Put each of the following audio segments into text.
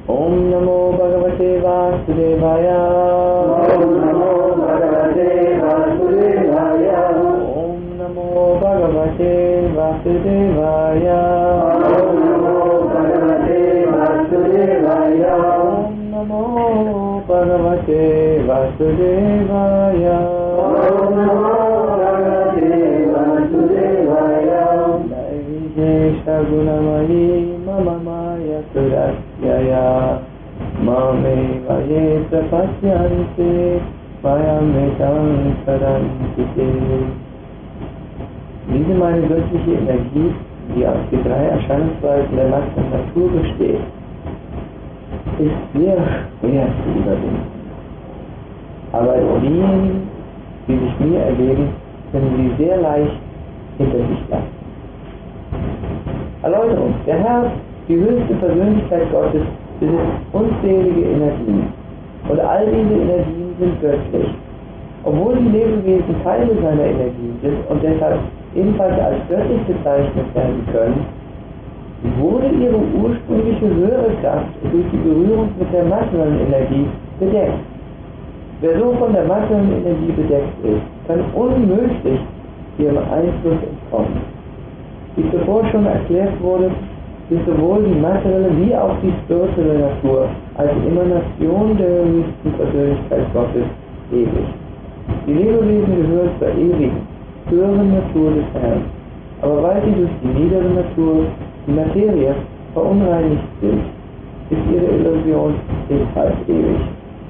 Om Namo Bhagavate Vasudevaya. Om Namo Bhagavate Vasudevaya. Om Namo Bhagavate Vasudevaya. Om Namo Bhagavate Vasudevaya. Om Namo Bhagavate Vasudevaya. Om Namo Bhagavate Vasudevaya. Naivesha Gunamayi Mama Maya Surasyaya Mame Vayeta Pasyante Mayamekam Sarantite. Diese meine göttliche Energie, die aus den drei Erscheinungsweisen der Macht und Natur besteht, ist sehr schwer zu überwinden. Aber diejenigen, die sich mir ergeben, können sie sehr leicht hinter sich lassen. Erläuterung. Der Herr, die höchste Persönlichkeit Gottes, besitzt unzählige Energien. Und all diese Energien sind göttlich. Obwohl die Lebewesen Teile seiner Energien sind und deshalb ebenfalls als göttlich bezeichnet werden können, wurde ihre ursprüngliche höhere Kraft durch die Berührung mit der materiellen Energie bedeckt. Wer so von der materiellen Energie bedeckt ist, kann unmöglich ihrem Einfluss entkommen. Wie zuvor schon erklärt wurde, ist sowohl die materielle wie auch die spirituelle Natur als Emanation der höchsten Persönlichkeit Gottes ewig. Die Lebewesen gehören zur ewigen, höheren Natur des Herrn, aber weil sie durch die niedere Natur, die Materie, verunreinigt sind, ist ihre Illusion ebenfalls ewig.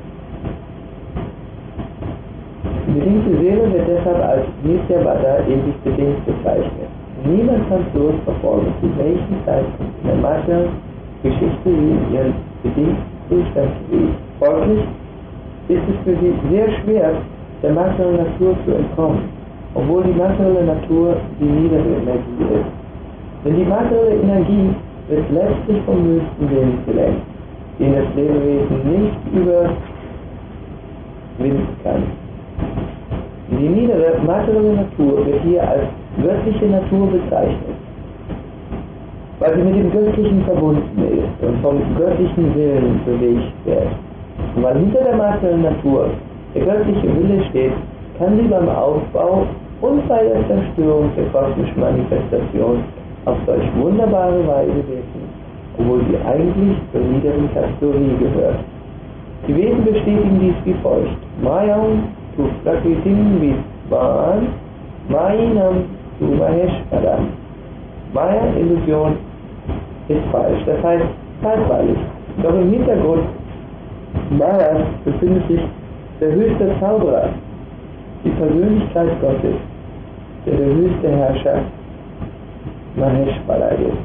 Die bedingte Seele wird deshalb als Nityabada ewig bedingt bezeichnet. Niemand kann zurückverfolgen, zu welchem Zeitpunkt in der materiellen Geschichte sie in ihren bedingten Zustand geriet. Folglich ist es für sie sehr schwer, der materiellen Natur zu entkommen, obwohl die materielle Natur die niedere Energie ist. Denn die materielle Energie wird letztlich vom höchsten Willen gelenkt, den das Lebewesen nicht überwinden kann. Die niedere materielle Natur wird hier als göttliche Natur bezeichnet, weil sie mit dem Göttlichen verbunden ist und vom göttlichen Willen bewegt wird. Und weil hinter der materiellen Natur der göttliche Wille steht, kann sie beim Aufbau und bei der Zerstörung der kosmischen Manifestation auf solch wunderbare Weise wirken, obwohl sie eigentlich zur niederen Kategorie gehört. Die Wesen bestätigen dies wie folgt: Mayam tu Prakritim Vidvan Mayinam tu Maheshwaram. Maya, Illusion, ist falsch, das heißt zeitweilig. Doch im Hintergrund Mayas befindet sich der höchste Zauberer, die Persönlichkeit Gottes, der höchste Herrscher Maheshwara ist.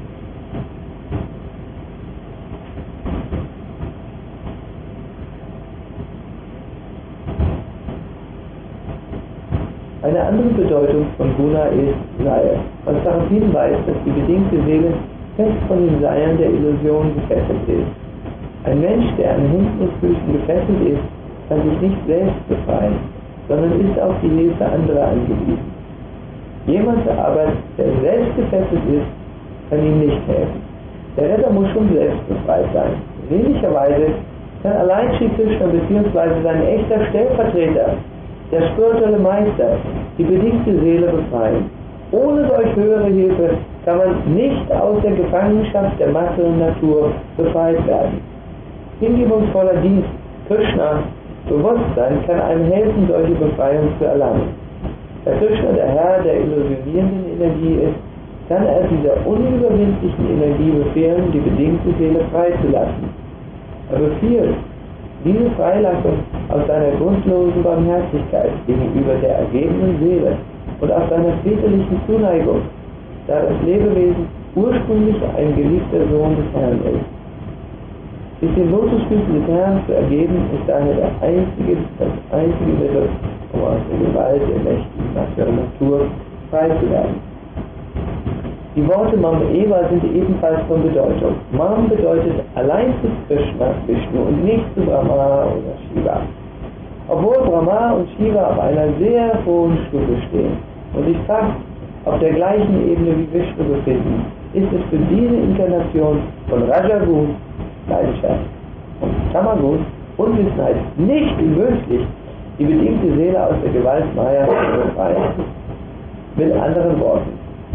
Eine andere Bedeutung von Guna ist Seil, was darauf hinweist, dass die bedingte Seele fest von den Seilen der Illusion gefesselt ist. Ein Mensch, der an Händen und Füßen gefesselt ist, kann sich nicht selbst befreien, sondern ist auf die Hilfe anderer angewiesen. Jemand aber, der selbst gefesselt ist, kann ihm nicht helfen. Der Retter muss schon selbst befreit sein. Ähnlicherweise kann allein Sri Krishna bzw. sein echter Stellvertreter, der spirituelle Meister, die bedingte Seele befreien. Ohne solch höhere Hilfe kann man nicht aus der Gefangenschaft der materiellen Natur befreit werden. Hingebungsvoller Dienst Krishna Bewusstsein kann einem helfen, solche Befreiung zu erlangen. Da Krishna der Herr der illusionierenden Energie ist, kann er dieser unüberwindlichen Energie befehlen, die bedingte Seele freizulassen. Er befiehlt diese Freilassung aus seiner grundlosen Barmherzigkeit gegenüber der ergebenen Seele und aus seiner väterlichen Zuneigung, da das Lebewesen ursprünglich ein geliebter Sohn des Herrn ist. Sich den Lotusfüßen des Herrn zu ergeben, ist daher das einzige Mittel, um aus der Gewalt der mächtigen materiellen Natur frei zu werden. Die Worte Mam Eva sind ebenfalls von Bedeutung. Mam bedeutet allein zu Krishna, Vishnu und nicht zu Brahma oder Shiva. Obwohl Brahma und Shiva auf einer sehr hohen Stufe stehen und sich fast auf der gleichen Ebene wie Vishnu befinden, ist es für diese Inkarnation von Rajagun Leidenschaft und Tamagun, Unwissenheit, nicht möglich, die bedingte Seele aus der Gewalt Maya zu befreien. Mit anderen Worten,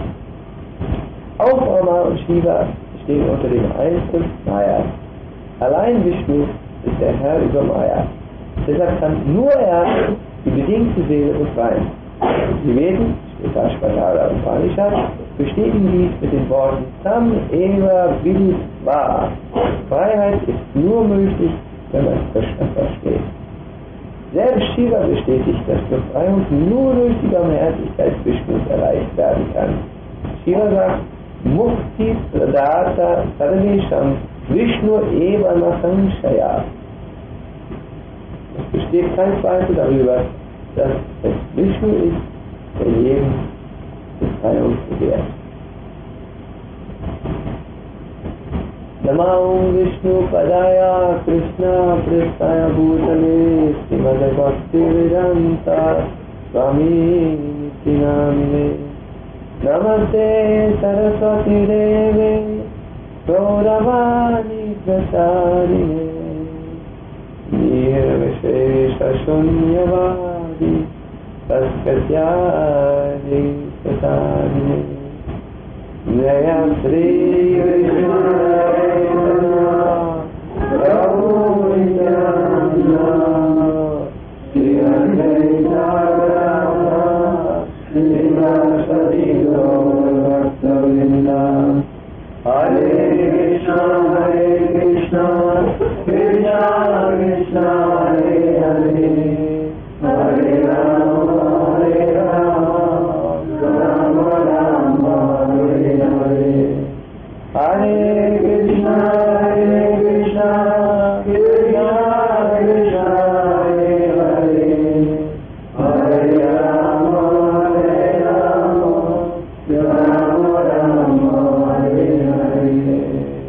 auch Brahma und Shiva stehen unter dem Einfluss Maya. Allein Vishnu ist der Herr über Maya. Deshalb kann nur er die bedingte Seele befreien. Die Veden, Shvetashvatara und Upanishad, bestätigen dies mit den Worten Tam eva vidva. Freiheit ist nur möglich, wenn man Krishna versteht. Selbst Shiva bestätigt, dass Befreiung nur durch die Barmherzigkeit Vishnus erreicht werden kann. Shiva sagt, Mukti Pradata Sarvesham Vishnu eva nasanshaya. Es besteht kein Zweifel darüber, dass es Vishnu ist, der jedem Befreiung gewährt. Namah Vishnu Padaya Krishna Prestaya Bhutale Srimad Bhakti Vedanta Swami Nityanamine Namaste Saraswati Deve Gauravani Prasarine Nirvishesha Shunyavadi Saskatyadi Satarine Jaya Sri Vishnu Prabhu Nityananda Shri Advaita Gadadhara Srivasati Gaur Bhakta-vrinda Hare Krishna Krishna Krishna Hare Hare Hare Rama Rama Rama Hare Hare Hare Krishna Krishna Krishna Hare Hare Hare Rama Rama Rama Hare Hare.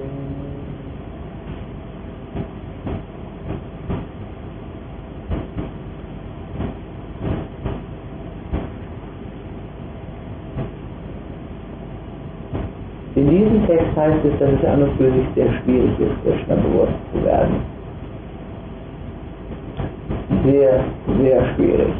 In diesem Text heißt es, dass es an und für sich sehr schwierig ist, Krishna bewusst zu werden. Sehr, sehr schwierig.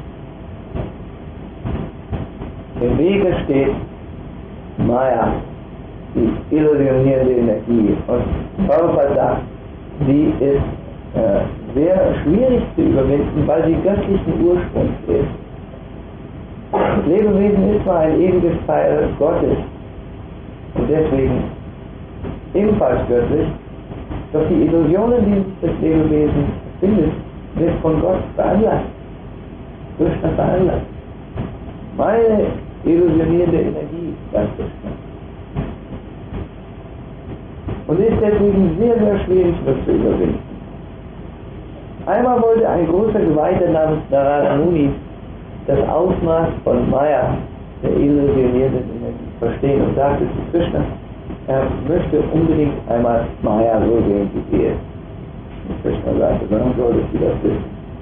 Im Wege steht Maya, die illusionierende Energie. Und Prabhupada sagt, sie ist sehr schwierig zu überwinden, weil sie göttlichen Ursprungs ist. Das Lebewesen ist zwar ein ewiges Teil Gottes und deswegen ebenfalls göttlich, doch die Illusionen, die das Lebewesen findet, wird von Gott veranlasst, Krishna veranlasst. Meine illusionierende Energie, sagt Krishna. Und ist deswegen sehr, sehr schwierig, das zu überwinden. Einmal wollte ein großer Geweihter namens Narada Muni das Ausmaß von Maya, der illusionierenden Energie, verstehen und sagte zu Krishna, er möchte unbedingt einmal Maya so sehen, wie sie ist. Und Krishna sagte, warum solltest du das wissen?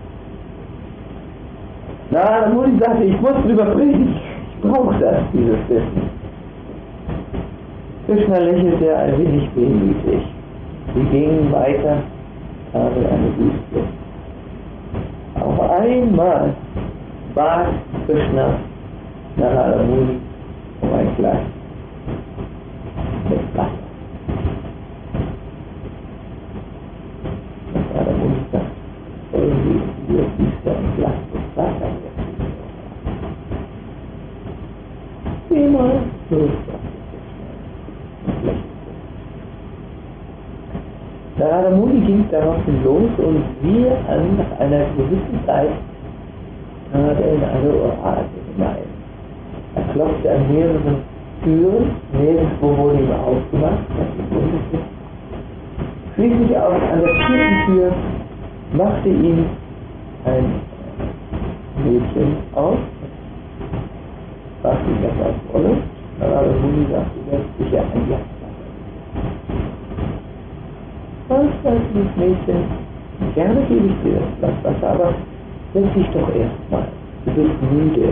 Narada Muni sagte, ich muss drüber predigen, ich brauche das, dieses Wissen. Krishna lächelte ein wenig wehmütig. Sie gingen weiter, kamen in eine Wüste. Auf einmal bat Krishna Narada Muni um ein Glas mit Wasser. Narada Muni sagte, wollen Sie hier Wüste ein Glas mit Wasser hier? Immer so. Narada Muni ging daraufhin los und siehe an, nach einer gewissen Zeit trat er in eine Oase hinein. Er klopfte an mehreren Türen, nirgendwo wurde ihm aufgemacht, was ihm wunderte. Schließlich auch an der 4. Tür machte ihm ein Mädchen auf, fragte ihn, was er wolle. Narada Muni sagte, er ist sicher ein Glas. Was sagt dieses Mädchen? Gerne gebe ich dir das Wasser, aber setz dich doch erstmal. Du bist müde.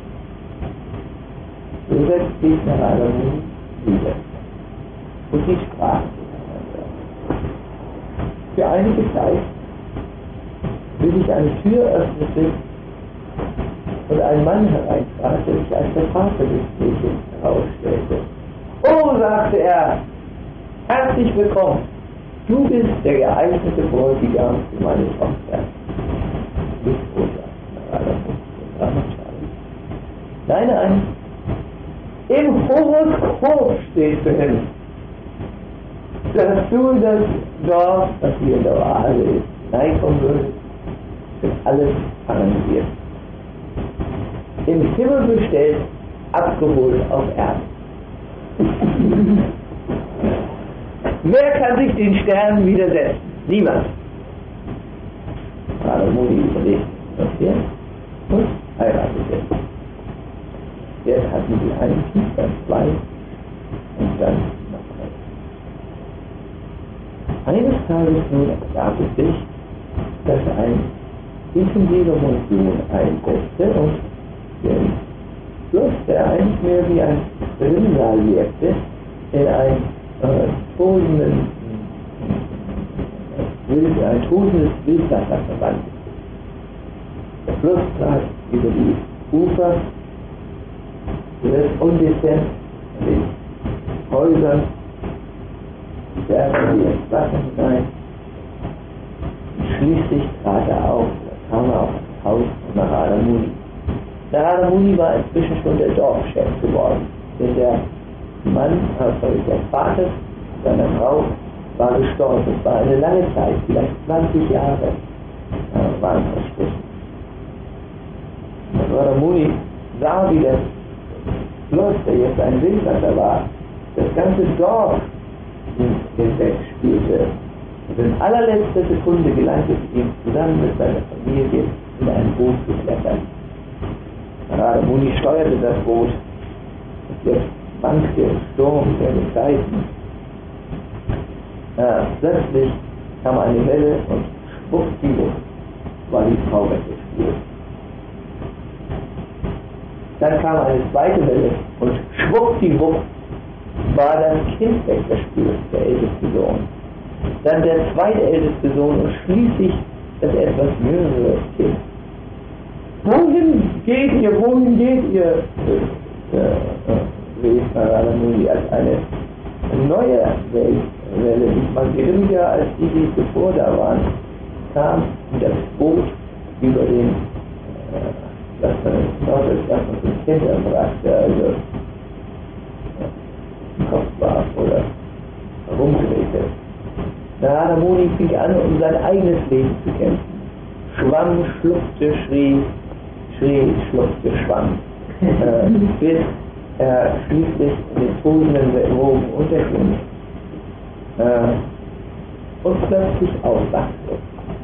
So setzt sich Narada Muni wieder. Und sie sprachen miteinander. Für einige Zeit, bis sich eine Tür öffnete und ein Mann hereintrat, der sich als der Vater des Mädchens herausstellte. »Oh«, sagte er, »herzlich willkommen. Du bist der geeignete Bräutigam für meine Tochter.« Nicht Nein, nein. Im Horoskop steht drin, dass du das Dorf, das hier in der Oase ist, hineinkommen würdest, wenn alles arrangiert. Im Himmel bestellt, abgeholt auf Erden. Wer kann sich den Sternen widersetzen? Niemand. Radamuni überlegt, okay, und heiratete. Jetzt hatten sie einen Kind, dann zwei und dann noch eins. Eines Tages nun ergab es sich, dass ein intensiver Monsun einsetzte und den Fluss, der eigentlich mehr wie ein Rinnsal wirkte, in ein tosendes Wildwasser verwandelt. Der Fluss trat über die Ufer, wird undezent in den Häusern, werfen sie ins Wasser hinein. Und schließlich trat er auf, da kam er auf das Haus von Narada Muni. Narada Muni war inzwischen schon der Dorfchef geworden, denn der Mann, also der Vater seiner Frau, war gestorben. Es war eine lange Zeit, vielleicht 20 Jahre waren verstrichen. Narada Muni sah, wie das Fluss, der jetzt ein Wildwasser war, das ganze Dorf hinwegspielte. Und in allerletzter Sekunde gelang es ihm, zusammen mit seiner Familie in ein Boot zu klettern. Narada Muni steuerte das Boot und jetzt wankte im Sturm der Seiten. Plötzlich kam eine Welle und schwuppdiwupp war die Frau weggespült. Dann kam eine zweite Welle und schwuppdiwupp war das Kind weggespült, der älteste Sohn. Dann der zweitälteste Sohn und schließlich das etwas jüngere Kind. Wohin geht ihr? Wohin geht ihr? Rief Narada Muni als eine neue Welle, nicht mal geringer als die zuvor da waren, kam das Boot über den, das man zum Kind brachte, also Kopf warf oder rumdrehte. Narada Muni fing an, um sein eigenes Leben zu kämpfen. Schwamm, schluckte, schrie, schluckte, schwamm. Bis er schließlich in den tosenden Wogen unterging und plötzlich aufwachte.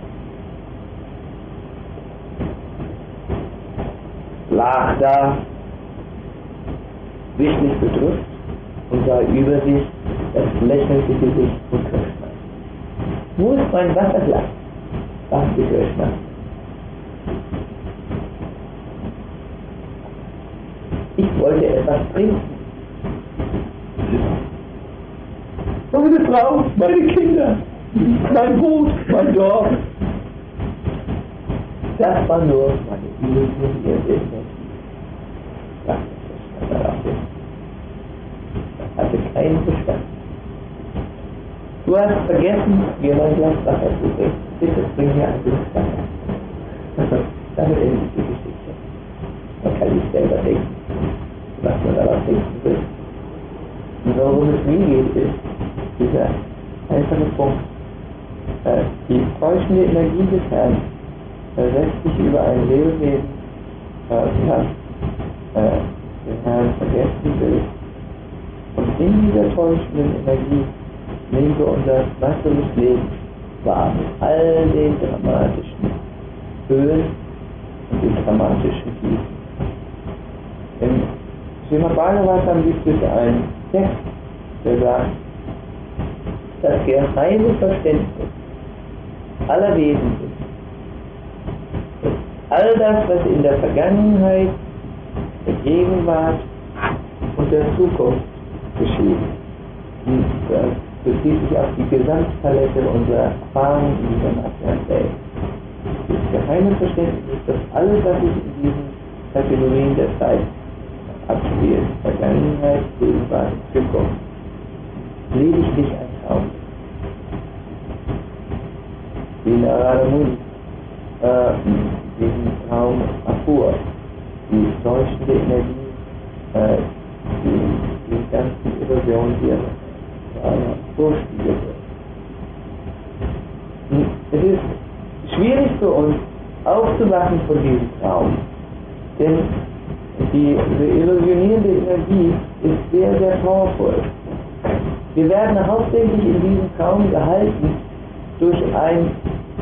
Lag da, sichtlich bedrückt, und sah über sich das lächelnde Gesicht von Krishna. Wo ist mein Wasserglas? Fragte Krishna. Ich wollte etwas trinken. Meine Frau, meine Kinder, mein Boot, mein Dorf. Das war nur meine illusionierte Energie. Sagte Krishna daraufhin. Das hatte keinen Bestand. Du hast vergessen, mir mein Glas Wasser zu bringen. Bitte bring mir ein Glas Wasser. Damit endet die Geschichte. Man kann sich selber denken, was man daraus denken will. Und worum es mir geht, ist dieser einfache Punkt. Die täuschende Energie des Herrn setzt sich über ein Lebewesen, das den Herrn vergessen will. Und in dieser täuschenden Energie nehmen wir unser weiteres Leben wahr, mit all den dramatischen Höhen und den dramatischen Tiefen. Im Srimad Bhagavatam gibt es einen Text, der sagt, das geheime Verständnis aller Wesen ist all das, was in der Vergangenheit, der Gegenwart und der Zukunft geschieht. Und bezieht sich auf die Gesamtpalette unserer Erfahrungen in dieser materiellen Welt. Das geheime Verständnis ist, dass alles, was sich in diesen Kategorien der Zeit abspielt, Vergangenheit, Gegenwart und Zukunft, lediglich ein Traum ist. Wie Narada Muni diesen Traum erfuhr, die leuchtende Energie, die ganzen Illusionen, die er vorspiegelte. Es ist schwierig für uns aufzuwachen von diesem Traum, denn diese illusionierende Energie ist sehr, sehr powerful. Wir werden hauptsächlich in diesem Traum gehalten durch einen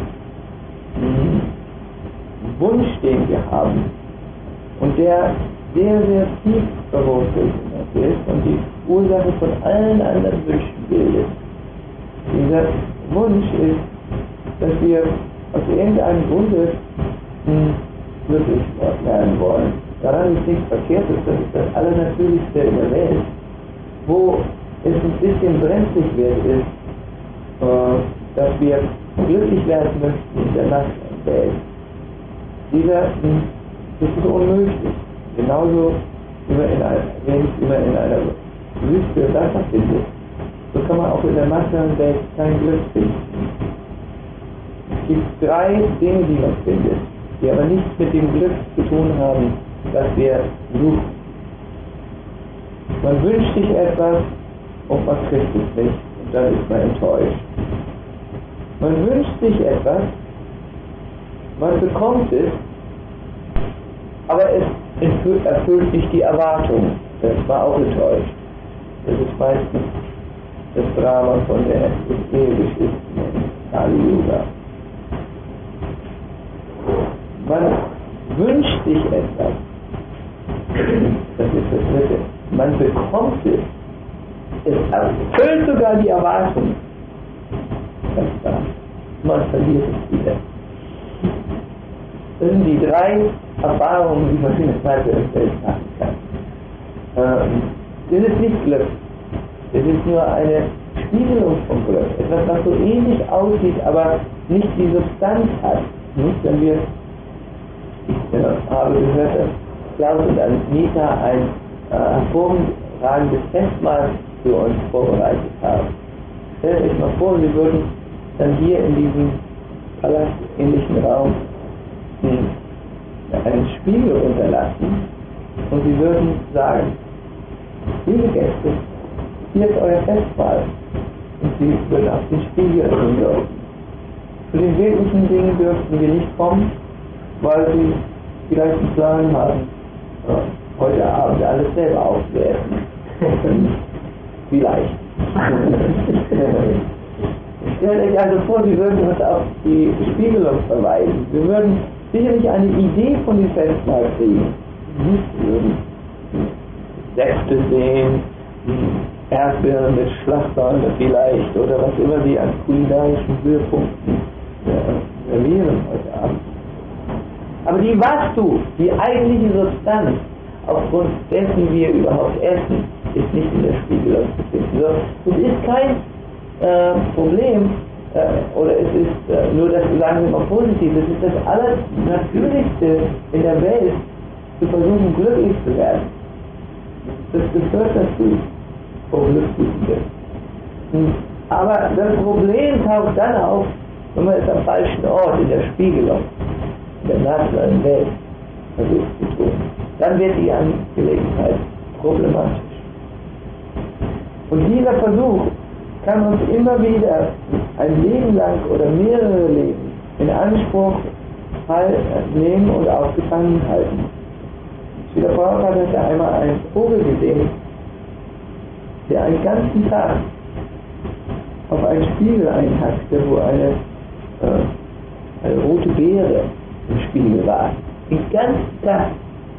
Wunsch, den wir haben und der sehr, sehr tief verwurzelt ist und die Ursache von allen anderen Wünschen bildet. Dieser Wunsch ist, dass wir aus irgendeinem Grunde glücklich werden wollen. Daran ist nichts Verkehrtes, das ist das Allernatürlichste in der Welt. Wo es ein bisschen brenzlig wird, ist, dass wir glücklich werden möchten in der Nachtwelt. Das ist unmöglich. Genauso, wenn ich immer in einer Wüste Wasser finde, so kann man auch in der materiellen Welt kein Glück finden. Es gibt 3 Dinge, die man findet, die aber nichts mit dem Glück zu tun haben, das wir suchen. Man wünscht sich etwas und man kriegt es nicht und dann ist man enttäuscht. Man wünscht sich etwas, man bekommt es, aber es erfüllt nicht die Erwartung. Das war auch enttäuscht. Das ist meistens das Drama von der Ehegeschichte in Kali Yuga. Man wünscht sich etwas. Das ist das Dritte. Man bekommt es. Es erfüllt sogar die Erwartung. Man verliert es wieder. Das sind die 3 Erfahrungen, die man in der materiellen Welt machen kann. Das ist nicht Glück. Es ist nur eine Spiegelung von Glück. Etwas, was so ähnlich aussieht, aber nicht die Substanz hat. Nicht, wenn wir, ich habe gehört, dass Klaus und Anita ein hervorragendes Festmahl für uns vorbereitet haben. Stellt euch mal vor, wir würden dann hier in diesem palastähnlichen Raum einen Spiegel unterlassen und sie würden sagen, liebe Gäste, hier ist euer Festmahl, und sie würden auf den Spiegel gehen dürfen. Zu den wirklichen Dingen dürften wir nicht kommen, weil sie vielleicht einen Plan haben, heute Abend alles selber aufwerten. Vielleicht. Stellt euch also vor, sie würden uns auf die Spiegelung verweisen. Wir würden sicherlich eine Idee von dem Festmahl kriegen. Wir würden Säfte sehen, Erdbeeren mit Schlachtbahn vielleicht, oder was immer sie an kulinarischen Höhepunkten servieren heute Abend. Aber die Vastu, die eigentliche Substanz, aufgrund dessen wir überhaupt essen, ist nicht in der Spiegelung zu finden. So, es ist kein Problem, oder es ist nur das, sagen wir mal positiv, es ist das Allernatürlichste in der Welt, zu versuchen, glücklich zu werden. Das gehört dazu, glücklich. Aber das Problem taucht dann auf, wenn man es am falschen Ort, in der Spiegelung, in der naturalen Welt, versucht zu tun. Dann wird die Angelegenheit problematisch. Und dieser Versuch kann uns immer wieder ein Leben lang oder mehrere Leben in Anspruch nehmen und aufgefangen halten. Schüler Prabhupada hatte einmal einen Vogel gesehen, der einen ganzen Tag auf einen Spiegel einhackte, wo eine rote Beere im Spiegel war. Den ganzen Tag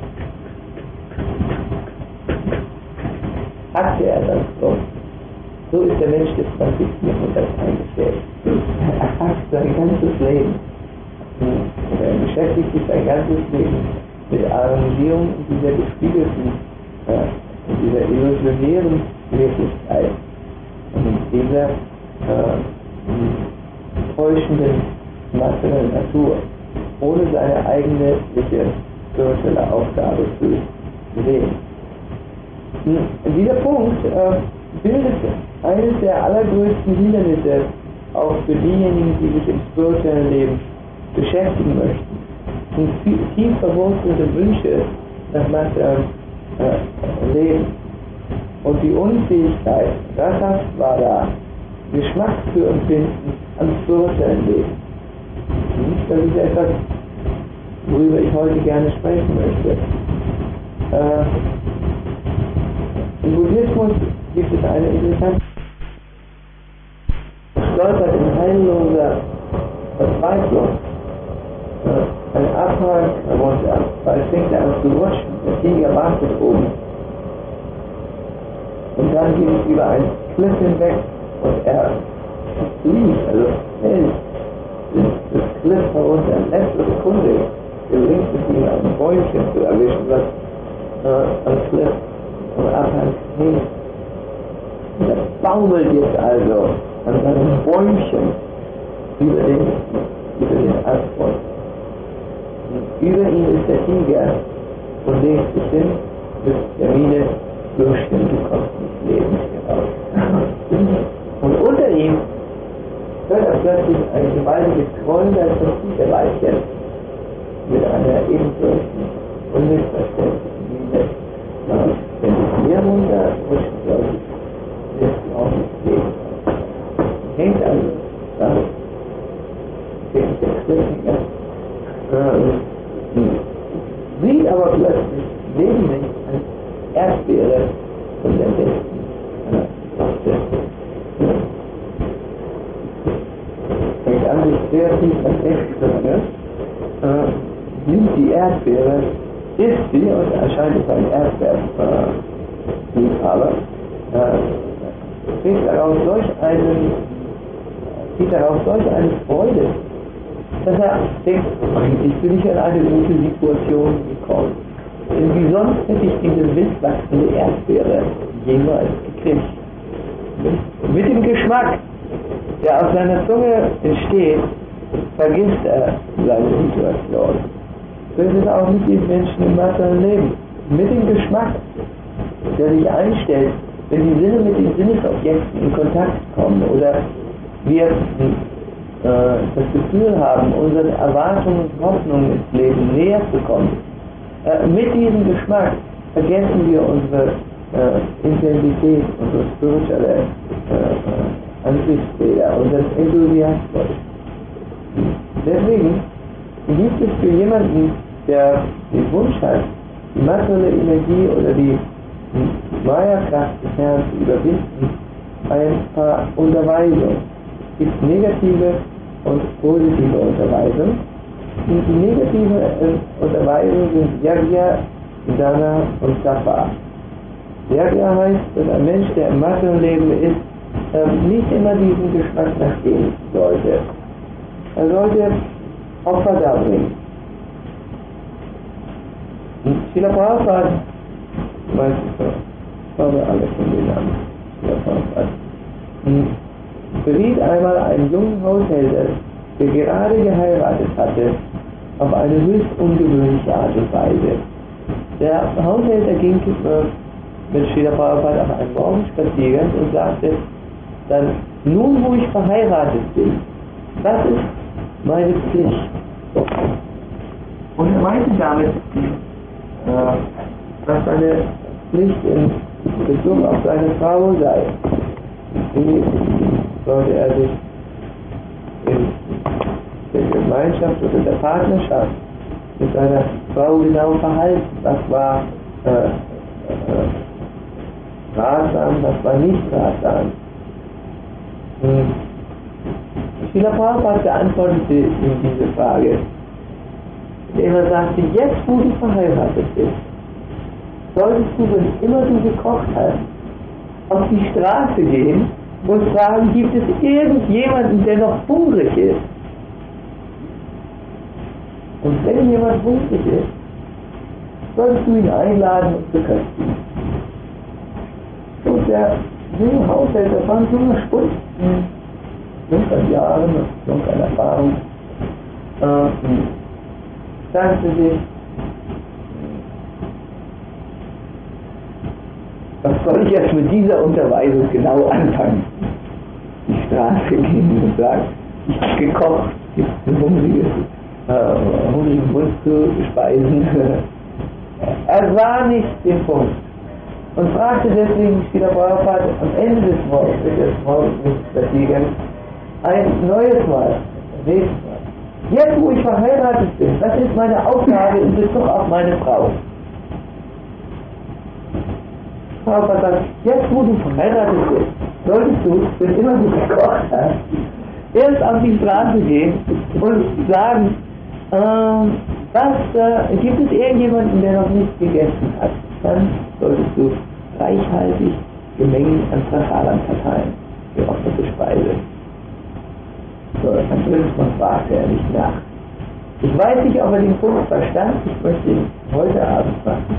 hackte er das so. So ist der Mensch des 20. Jahrhunderts eingestellt. Er hackt sein ganzes Leben. Er beschäftigt sich sein ganzes Leben mit Arrangierung dieser gespiegelten, dieser illusionären Wirklichkeit. und in dieser täuschenden materiellen Natur, ohne seine eigene spirituelle Aufgabe zu sehen. Dieser Punkt bildet eines der allergrößten Hindernisse auch für diejenigen, die sich im spirituellen Leben beschäftigen möchten. Und tief verwurzelte Wünsche nach materiellem Leben und die Unfähigkeit, Rasasvada, Geschmack zu empfinden am spirituellen Leben. Das ist etwas, worüber ich heute gerne sprechen möchte. Im Buddhismus gibt es eine interessante stolpert in heilloser Verzweiflung. Ein Abhang runter, weil es fängt an zu rutschen, der Tiger wartet oben. Und dann geht es über einen Cliff hinweg und er fliegt, also fällt das Cliff herunter. In letzter Sekunde gelingt es ihm, ein Bäumchen zu erwischen, was am Cliff am Abhang hängt. Und er baumelt jetzt also an seinem Bäumchen über den Asphalt. Über ihn ist der Tiger und legt sich hin, bis der Mine durchstimmt, du kommst nicht lebend heraus. Und unter ihm hört er plötzlich ein gewaltiges Grollen, da ist das Tigerweibchen mit einer ebenso unmissverständlichen Mine. Wenn es mehr runter rutscht, wirst du auch nicht leben. Hängt also da, fängt der Cliffhanger. Sieht aber plötzlich neben sich eine Erdbeere von der besten Sorte. Fängt an, sich kreativ entdecken, nimmt die Erdbeere, isst sie und erscheint es ein Erdbeerliebhaber, zieht daraus solch eine Freude, dass er denkt, eigentlich bin ich in eine gute Situation gekommen. Denn wie sonst hätte ich diese wildwachsende Erdbeere jemals gekriegt. Mit dem Geschmack, der auf seiner Zunge entsteht, vergisst er seine Situation. So ist es auch mit diesen Menschen im materiellen Leben. Mit dem Geschmack, der sich einstellt, wenn die Sinne mit den Sinnesobjekten in Kontakt kommen oder wir das Gefühl haben, unseren Erwartungen und Hoffnungen ins Leben näher zu kommen. Mit diesem Geschmack vergessen wir unsere Intensität, unsere spirituelle Ansichtsbilder, unseren Enthusiasmus. Deswegen gibt es für jemanden, der den Wunsch hat, die materielle Energie oder die Maya-Kraft des Herrn zu überwinden, ein paar Unterweisungen. Es gibt negative und positive Unterweisungen. Und die negative Unterweisungen sind Yajna, Dana und Tapa. Yajna heißt, dass ein Mensch, der im materiellen Leben ist, nicht immer diesen Geschmack nachgehen sollte. Er sollte Opfer darbringen. Srila Prabhupada, meistens haben wir alle von den Namen, Srila Prabhupada, beriet einmal einen jungen Haushälter, der gerade geheiratet hatte, auf eine höchst ungewöhnliche Art und Weise. Der Haushälter ging mit Srila Prabhupada auf einen Morgenspaziergang und sagte dann, nun wo ich verheiratet bin, das ist meine Pflicht. Und er meinte damit, dass seine Pflicht in Bezug auf seine Frau sei. Wie sollte er sich in der Gemeinschaft oder der Partnerschaft mit seiner Frau genau verhalten? Was war ratsam, was war nicht ratsam? Srila Prabhupada beantwortete ihm diese Frage, indem er sagte, jetzt wo du verheiratet bist, solltest du, wenn immer du gekocht hast, auf die Straße gehen und fragen, gibt es irgendjemanden, der noch hungrig ist? Und wenn jemand hungrig ist, solltest du ihn einladen und beköstigen. Und der Im Haushalt, das war ein junger Spund, jung an Jahren, jung an Erfahrung, sagte sich, was soll ich jetzt mit dieser Unterweisung genau anfangen? Die Straße gehen und sagen, ich habe gekocht, gibt es hungrigen Hund zu speisen. Er sah nicht den Punkt und fragte deswegen Srila Prabhupada am Ende des Morgenspaziergangs ein neues Mal, jetzt wo ich verheiratet bin, das ist meine Aufgabe in Bezug auf meine Frau. Prabhupada sagt, jetzt wo du verheiratet bist, solltest du, wenn immer du gekocht hast, erst auf die Straße gehen und sagen, gibt es irgendjemanden, der noch nicht gegessen hat? Dann solltest du reichhaltig Gemengen an Prasadam verteilen, geopferte Speise. So, ein drittes Mal fragte er nicht nach. Ich weiß nicht, ob er den Punkt verstand, ich möchte ihn heute Abend machen.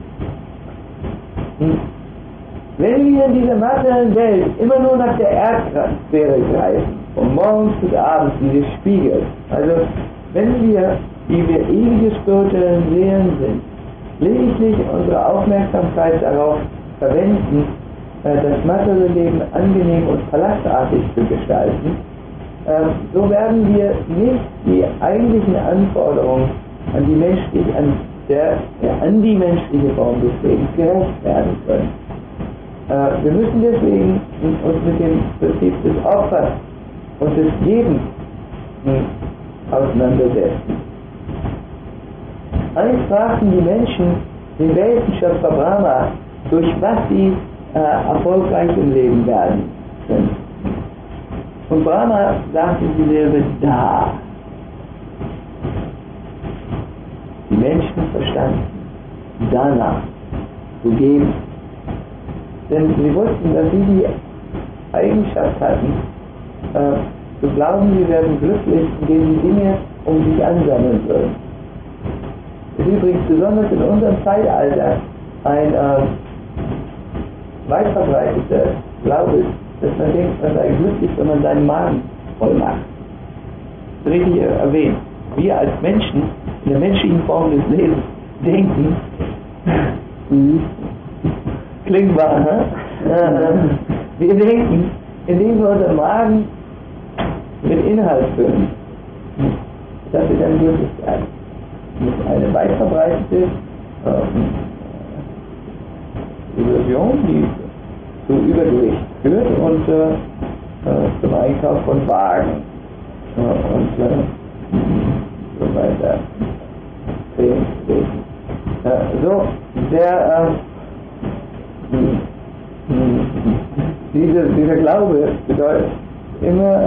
Wenn wir in dieser materiellen Welt immer nur nach der Erdsphäre greifen, von morgens bis abends dieses Spiegel, also wenn wir, die wir ewige spirituelle Seelen sind, lediglich unsere Aufmerksamkeit darauf verwenden, das materielle Leben angenehm und palastartig zu gestalten, so werden wir nicht die eigentlichen Anforderungen an die menschliche Form des Lebens gerecht werden können. Wir müssen deswegen uns mit dem Prinzip des Opfers und des Gebens auseinandersetzen. Einst fragten die Menschen den Weltenschöpfer Brahma, durch was sie erfolgreich im Leben werden können. Und Brahma sagte dieselbe Da. Die Menschen verstanden danach zu geben. Denn sie wussten, dass sie die Eigenschaft hatten, zu glauben, sie werden glücklich, indem sie Dinge um sich ansammeln würden. Es ist übrigens besonders in unserem Zeitalter ein weit verbreiteter Glaube, dass man denkt, man sei glücklich, wenn man seinen Magen voll macht. Das ist richtig erwähnt. Wir als Menschen in der menschlichen Form des Lebens denken, klingt wahr, ne? Wir denken, indem wir unseren Magen mit Inhalt füllen, dass wir dann glücklich werden. Das ist eine weit verbreitete Illusion, die zu Übergewicht führt und zum Einkauf von Wagen und so weiter. Dieser Glaube bedeutet immer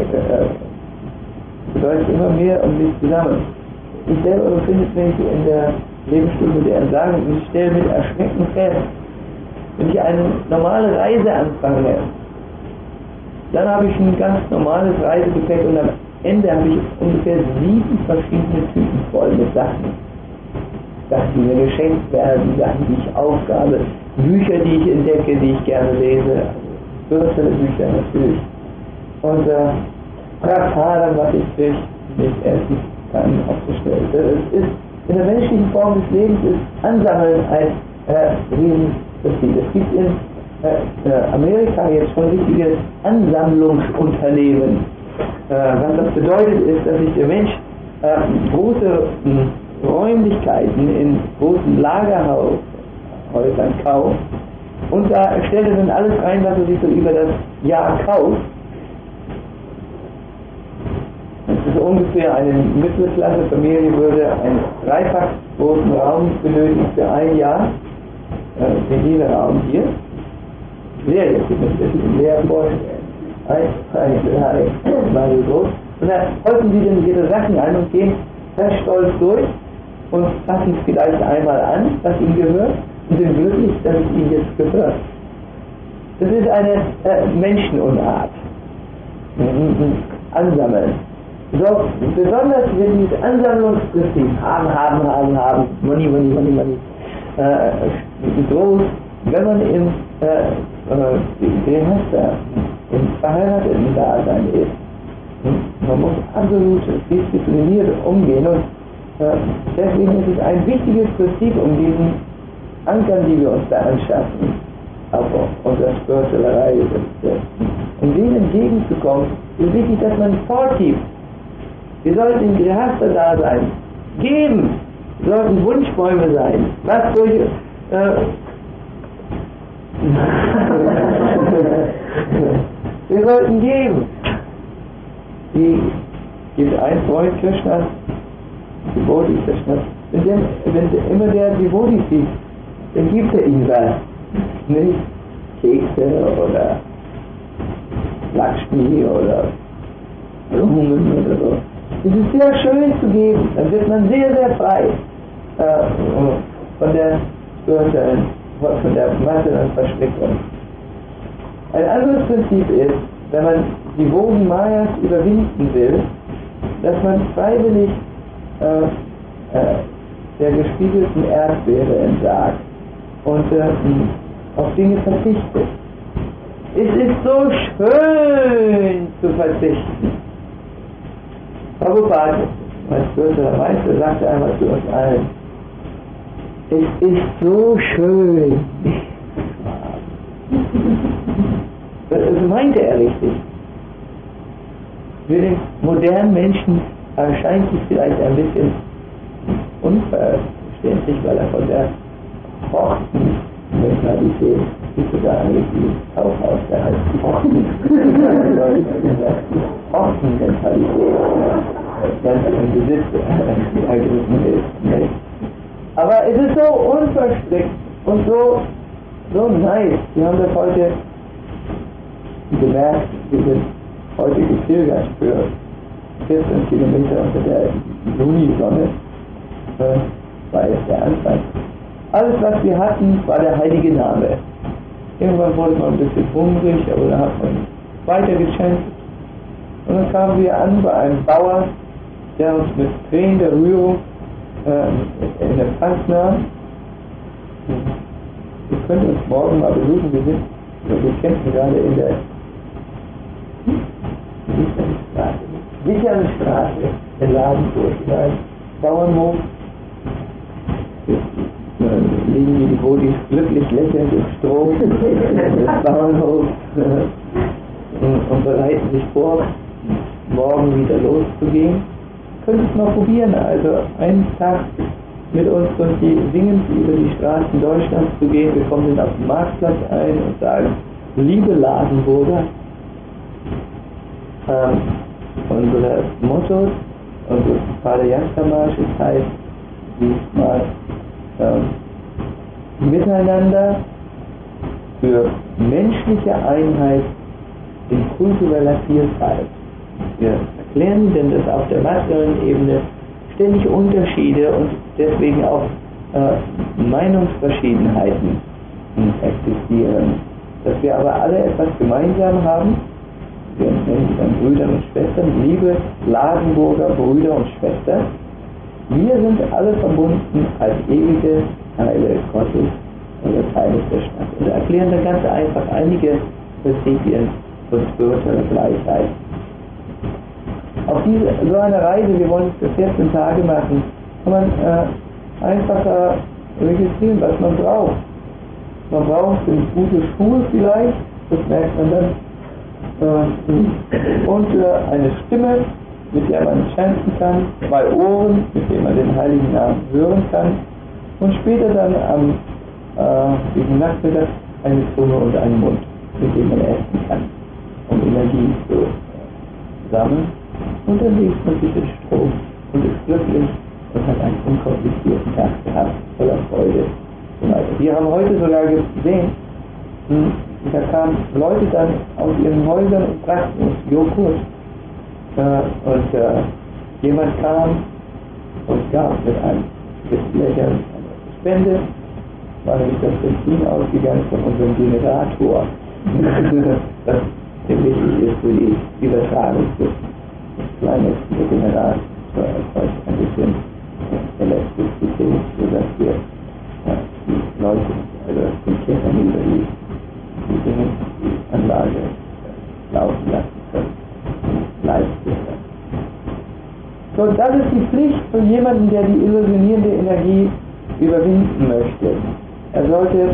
mehr um mich zusammen. Ich selber befinde mich in der Lebensstufe der Entsagung und ich stelle mit Erschrecken fest, wenn ich eine normale Reise anfange, dann habe ich ein ganz normales Reisegepäck und am Ende habe ich ungefähr 7 verschiedene Tüten voll mit Sachen. Sachen, die mir geschenkt werden, Sachen, die ich aufgabe, Bücher, die ich entdecke, die ich gerne lese, spirituelle Bücher natürlich. Und Prasadam, was ich durch nicht essen kann, aufgestellt. Es ist in der menschlichen Form des Lebens ist Ansammeln ein Riesenprinzip. Es gibt in Amerika jetzt schon richtige Ansammlungsunternehmen. Was das bedeutet ist, dass sich der Mensch große Räumlichkeiten in großen Lagerhäusern kauft und da stellt er dann alles rein, was er sich so über das Jahr kauft. Das ist ungefähr eine Mittelklasse-Familie würde einen dreifach großen Raum benötigen für ein Jahr, wie dieser Raum hier. Leer jetzt, ich möchte das leer vorstellen. Mal so groß. Und dann häufen sie dann ihre Sachen an und gehen ganz stolz durch und fassen es vielleicht einmal an, was ihnen gehört, und sind glücklich, dass es ihnen jetzt gehört. Das ist eine Menschenunart. Ansammeln. So, besonders wenn dieses Ansammlungsprinzip haben, Money, groß, wenn man im Grihastha im verheirateten Dasein ist. Man muss absolut diszipliniert umgehen und deswegen ist es ein wichtiges Prinzip, um diesen Ankern, die wir uns da anschaffen, auf unserer spirituellen Reise, um denen entgegenzukommen, ist wichtig, dass man vorgibt. Wir sollten in Grihastha-Dasein geben. Wir sollten Wunschbäume sein. Was durch wir sollten geben. Die gibt ein Freund Krishnas, Devotee Krishnas, wenn immer der Devotee sieht, dann gibt er ihm was. Nicht Kekse oder Lakshmi oder Blumen oder so. Es ist sehr schön zu geben, dann wird man sehr, sehr frei von der materiellen Verstrickung. Ein anderes Prinzip ist, wenn man die Wogen Mayas überwinden will, dass man freiwillig der gespiegelten Erdbeere entsagt und auf Dinge verzichtet. Es ist so schön zu verzichten. Prabhupada, mein spiritueller Meister, sagte einmal zu uns allen, es ist so schön. Das meinte er richtig. Für den modernen Menschen erscheint es vielleicht ein bisschen unverständlich, weil er von der Horten-Mentalität, ist sogar ein richtiges Kaufhaus, der heißt Horten-Mentalität, ganz ein Besitz ergriffen ist. Aber es ist so unverstrickt und so nice. Wir haben das heute gemerkt, wir sind heute gepilgert für 14 Kilometer unter der Junisonne, war jetzt der Anfang. Alles, was wir hatten, war der heilige Name. Irgendwann wurde man ein bisschen hungrig, aber dann hat man weitergeschenkt. Und dann kamen wir an bei einem Bauer, der uns mit Tränen der Rührung in Empfang nahm. Ihr könnt uns morgen mal besuchen, wir kämpfen gerade in der sicheren Straße in Ladenburg, in einem Bauernhof. Liegen die Devotis glücklich lächelnd im Stroh des Bauernhofs und bereiten sich vor, morgen wieder loszugehen. Könnt es mal probieren, also einen Tag mit uns und die singend über die Straßen Deutschlands zu gehen. Wir kommen dann auf den Marktplatz ein und sagen, liebe Ladenburger, unsere Mottos, unseres Padayatra-Marsches heißt diesmal Miteinander für menschliche Einheit in kultureller Vielfalt. Wir erklären denn, dass auf der materiellen Ebene ständig Unterschiede und deswegen auch Meinungsverschiedenheiten existieren. Dass wir aber alle etwas gemeinsam haben. Wir nennen sie dann Brüder und Schwestern, liebe Ladenburger Brüder und Schwestern. Wir sind alle verbunden als ewige Teile Gottes oder Teile der Stadt. Und erklären dann ganz einfach einige Prinzipien von spiritueller Gleichheit. Auf so eine Reise, wir wollen es für 14 Tage machen, kann man einfach registrieren, was man braucht. Man braucht eine gute Schuhe vielleicht, das merkt man dann, und eine Stimme, mit der man chanten kann, 2 Ohren, mit denen man den Heiligen Namen hören kann, und später dann gegen Nachmittag eine Zunge und einen Mund, mit dem man essen kann, um Energie zu sammeln. Und dann legt man sich in Strom und ist glücklich und hat einen unkomplizierten Tag gehabt, voller Freude und so weiter. Wir haben heute sogar gesehen, da kamen Leute dann aus ihren Häusern und brachten uns Joghurt. Und jemand kam und gab mit einem Lächeln eine Spende, war nämlich das Benzin ausgegangen von unserem Generator, das sehr wichtig ist für die Übertragung des kleinen Generator, erzeugt ein bisschen Elektrizität, sodass wir die Leute, also den Kindern über die die Dinge, die Anlage laufen lassen können. Leistungen. So, das ist die Pflicht von jemandem, der die illusionierende Energie überwinden möchte. Er sollte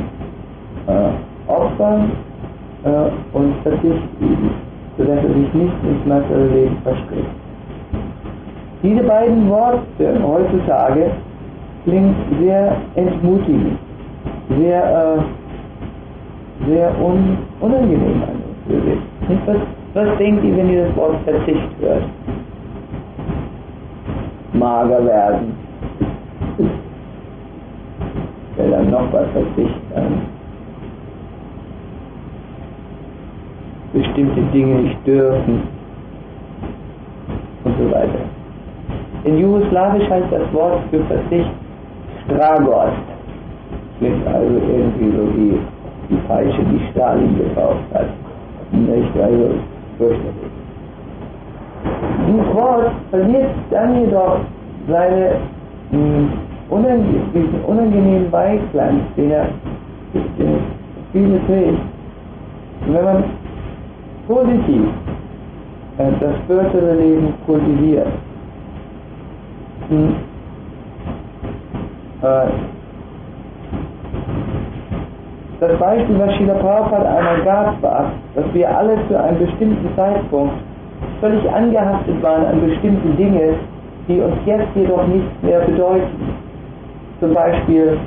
Opfer und Verzicht üben, sodass er sich nicht ins materielle Leben verstrickt. Diese beiden Worte heutzutage klingen sehr entmutigend, sehr unangenehm an uns. Was denkt ihr, wenn ihr das Wort Verzicht hört? Mager werden. Wer dann noch was Verzicht an bestimmte Dinge nicht dürfen und so weiter. In Jugoslawisch heißt das Wort für Verzicht Stragost. Klingt also irgendwie so wie die Peitsche, die Stalin gekauft hat. Nicht, also fürchterlich. Dieses Wort verliert dann jedoch diesen unangenehmen Beiklang, den viele trägt. Wenn man positiv das spirituelle Leben kultiviert, das Beispiel, was Srila Prabhupada einmal gab, war, dass wir alle zu einem bestimmten Zeitpunkt völlig angehaftet waren an bestimmte Dinge, die uns jetzt jedoch nichts mehr bedeuten. Zum Beispiel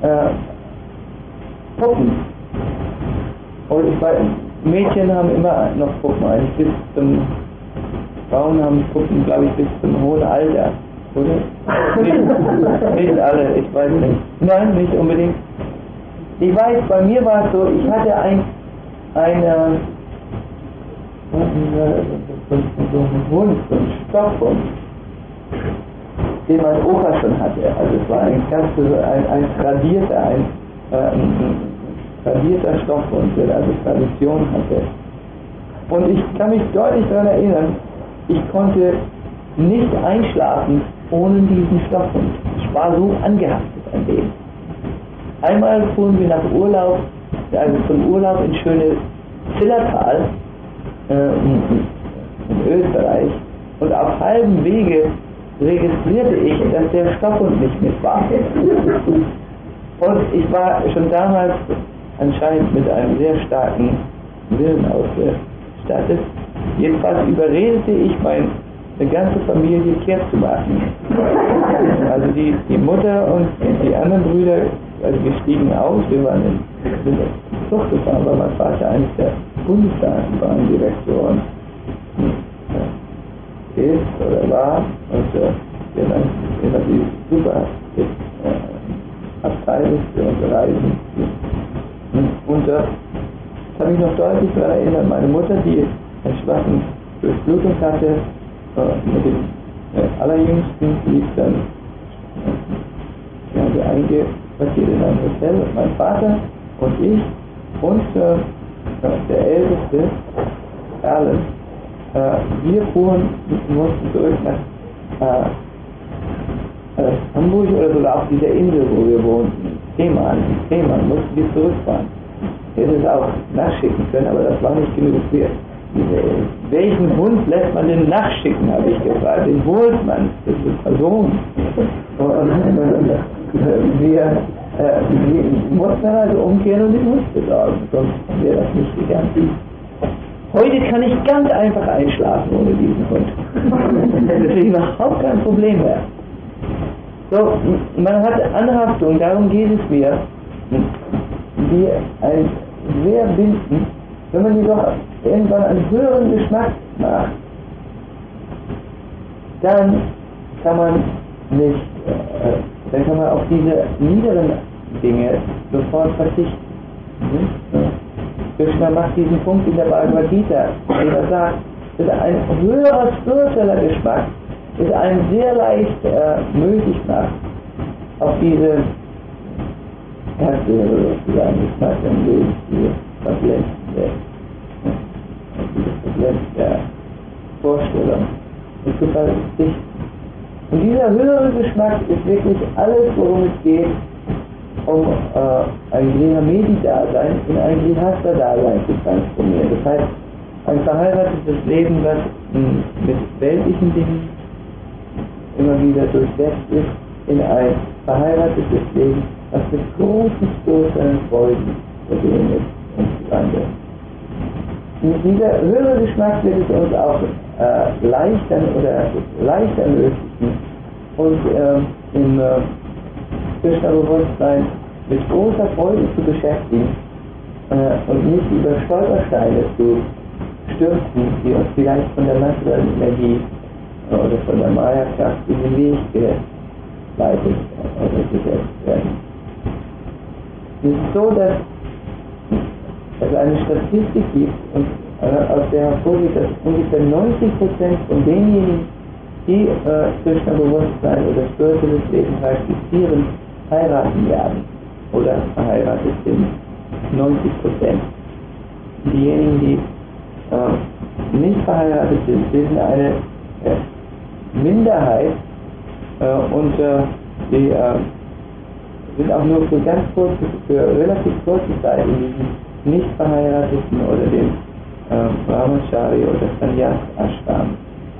Puppen. Und ich weiß, Mädchen haben immer noch Puppen, eigentlich Frauen haben Puppen, glaube ich, bis zum hohen Alter, oder? Nicht alle, ich weiß nicht. Nein, nicht unbedingt. Ich weiß, bei mir war es so, ich hatte einen Hund, so einen Stoffhund, den mein Opa schon hatte. Also es war ein tradierter Stoffhund, der also Tradition hatte. Und ich kann mich deutlich daran erinnern, ich konnte nicht einschlafen ohne diesen Stoffhund. Ich war so angehaftet an dem. Einmal fuhren wir nach Urlaub, also zum Urlaub in schönes Zillertal in Österreich, und auf halbem Wege registrierte ich, dass der Stoffhund nicht mit war. Und ich war schon damals anscheinend mit einem sehr starken Willen ausgestattet. Jedenfalls überredete ich meine ganze Familie kehrt zu machen. Also die Mutter und die anderen Brüder, also wir stiegen aus, wir sind auf Zug gefahren, weil mein Vater eines der Bundesbahndirektoren ist oder war, und wir haben immer die super Abteilung für unsere Reisen. Und das habe ich noch deutlich daran erinnert, meine Mutter, die einen schwachen Durchblutung hatte, mit dem Allerjüngsten lief dann, wir einquartiert in einem Hotel, mein Vater und ich und der Älteste, Alan, wir mussten zurück nach Hamburg oder sogar auf dieser Insel, wo wir wohnten, Fehmarn mussten wir zurückfahren. Wir hätten es auch nachschicken können, aber das war nicht genug wert. Welchen Hund lässt man denn nachschicken, habe ich gefragt. Den holt man, das ist Person. Wir mussten dann also umkehren und den Hund besorgen, sonst wäre das nicht gegangen. Heute kann ich ganz einfach einschlafen ohne diesen Hund. Das ist überhaupt kein Problem mehr. So, man hat Anhaftung, darum geht es mir, die ein sehr binden. Wenn man jedoch irgendwann einen höheren Geschmack macht, dann kann man nicht, dann kann man auf diese niederen Dinge sofort verzichten. Krishna macht diesen Punkt in der Bhagavad Gita, der er sagt, dass ein höherer spiritueller Geschmack ist einem sehr leicht möglich macht, auf diese erste Geschmack im Leben, diese verblendete Vorstellung und zu verzichten. Und dieser höhere Geschmack ist wirklich alles, worum es geht, um ein Grihamedi-Dasein in ein Grihastha-Dasein zu transformieren. Das heißt, ein verheiratetes Leben, was mit weltlichen Dingen immer wieder durchsetzt ist, in ein verheiratetes Leben, was mit großen Freuden versehen ist und so weiter. Dieser höhere Geschmack wird es uns auch leicht ermöglichen, uns im Krishna-Bewusstsein mit großer Freude zu beschäftigen und nicht über Stolpersteine zu stürzen, die uns vielleicht von der materiellen Energie oder von der Maya-Kraft in den Weg geleitet oder gesetzt werden. Es ist so, dass es eine Statistik gibt, und aus der hervorgeht, dass ungefähr 90% von denjenigen, die Krishna-Bewusstsein oder spirituelles Leben praktizieren, heiraten werden oder verheiratet sind. 90%. Diejenigen, die nicht verheiratet sind, bilden eine Minderheit und die sind auch nur für relativ kurze Zeit in diesen nicht verheirateten oder dem Brahmachari oder Sannyas-Ashram.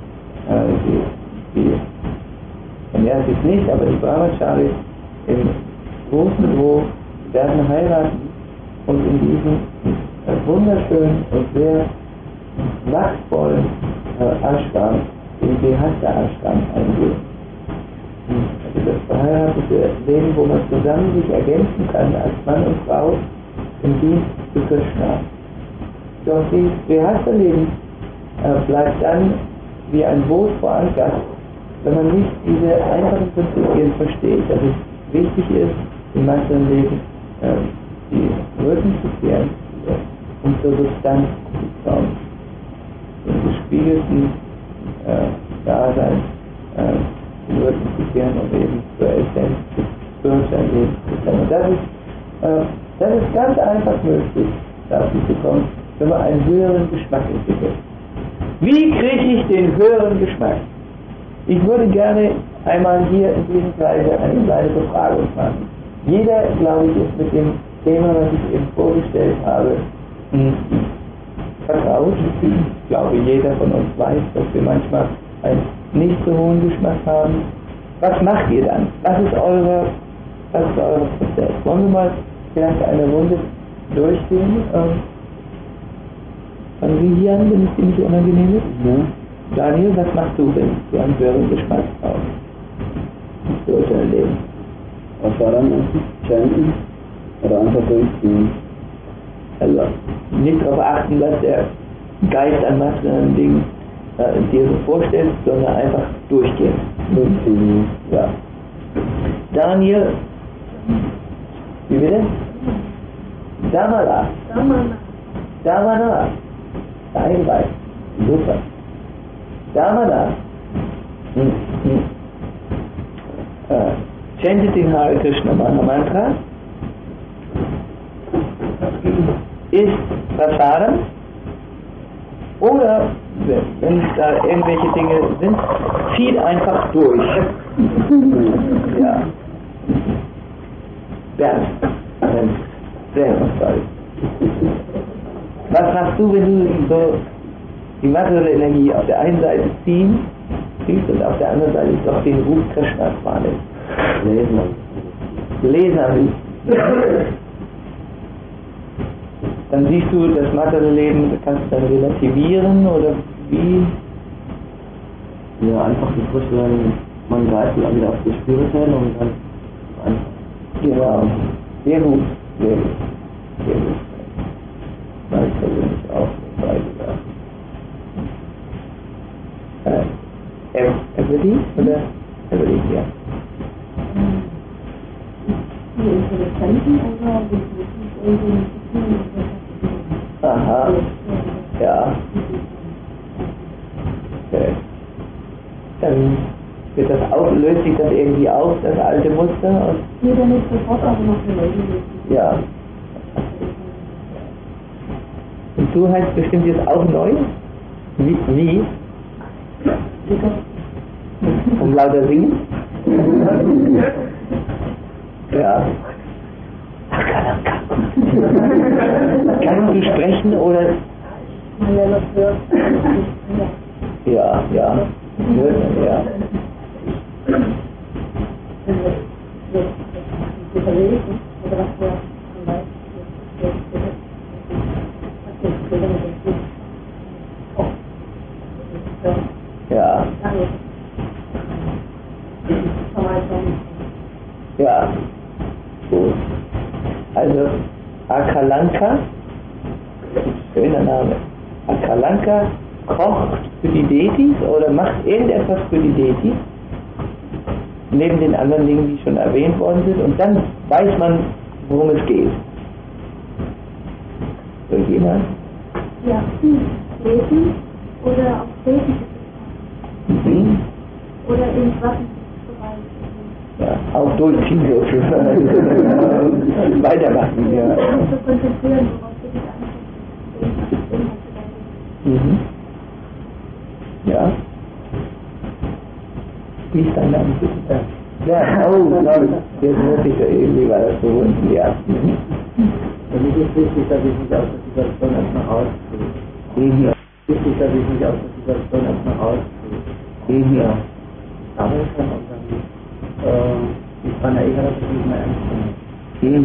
Die Sannyasis nicht, aber die Brahmacharis im großen Gros werden heiraten und in diesen wunderschönen und sehr machtvollen Ashram, den Grihastha-Ashram eingehen. Also das verheiratete Leben, wo man zusammen sich ergänzen kann als Mann und Frau im Dienst zu Krishna. Doch dieses Grihastha-Leben bleibt dann wie ein Boot verankert, wenn man nicht diese einfachen Prinzipien versteht, dass es wichtig ist, im materiellen Leben die Rücken zu kehren, um zur Substanz zu kommen, im gespiegelten Dasein den Rücken zu kehren und eben zur Essenz des spirituellen Lebens zu kommen. Und das ist ganz einfach möglich, dazu zu kommen, wenn man einen höheren Geschmack entwickelt. Wie kriege ich den höheren Geschmack? Ich würde gerne einmal hier in diesem Kreise eine kleine Befragung machen. Jeder, glaube ich, ist mit dem Thema, was ich eben vorgestellt habe, vertraut. Ich glaube, jeder von uns weiß, dass wir manchmal einen nicht so hohen Geschmack haben. Was macht ihr dann? Was ist euer Prozess? Wollen wir mal vielleicht eine Runde durchgehen? Fangen Sie hier an, wenn es Ihnen nicht unangenehm ist? Ja. Daniel, was machst du, wenn du einen höheren Geschmack brauchst? Für dein Leben. Was war dann? Chanten? Oder einfach durchziehen? Also nicht darauf achten, was der Geist an materiellen Dingen dir so vorstellt, sondern einfach durchgehen. Durchziehen. Ja. Daniel, wie bitte? Damala. Einweit. Super. Damala. Chantet den Hare Krishna Mantra. Ist verfahren. Oder, wenn da irgendwelche Dinge sind, zieht einfach durch. Ja. Bernd. Sehr sorry. Was machst du, wenn du so die materielle Energie auf der einen Seite ziehst und auf der anderen Seite doch den Ruf Krishnas wahrnimmst? Lesen. Dann siehst du das materielle Leben, kannst du dann relativieren oder wie? Ja, einfach die Vorstellung, man greift wieder auf die Spirituelle und dann einfach. Genau. Sehr gut. Weiß persönlich auch beigebracht. Everybody? Oder Everybody, ja. Die Interessenten, also Aha. Ja. Okay. Dann wird das auch, löst sich das irgendwie auf, das alte Muster? Und nee, dann ist sofort auch noch eine neue. ja. Und du heißt bestimmt jetzt auch neu? Wie? Um lauter singen? Ja. Akalanka. Kannst du sprechen oder? Ja, ja. Hört man, ja. Ja. Ja. Gut. Also Akalanka, schöner Name. Akalanka kocht für die Detis oder macht irgendetwas für die Detis, neben den anderen Dingen, die schon erwähnt worden sind, und dann weiß man, worum es geht. Irgendjemand? Ja, lesen oder auch lesen. Mhm. Oder im Waffenbereich. Ja, auch durchziehen sozusagen. Weitermachen, ja. Zu konzentrieren, worauf du dich anguckst. Mhm. Ja. Wie ist dein Name bitte? Ja, oh, nein, jetzt muss ich ja irgendwie, weil das so unten, ja. Für mich ist wichtig, dass ich mich aus der Situation erstmal rauskriege. Mhm. Wichtig, dass ich mich aus der Situation erstmal rauskriege. Mhm. Ja. Sammeln kann und dann ich fand ja egal, dass ich nicht mehr ernst nehme.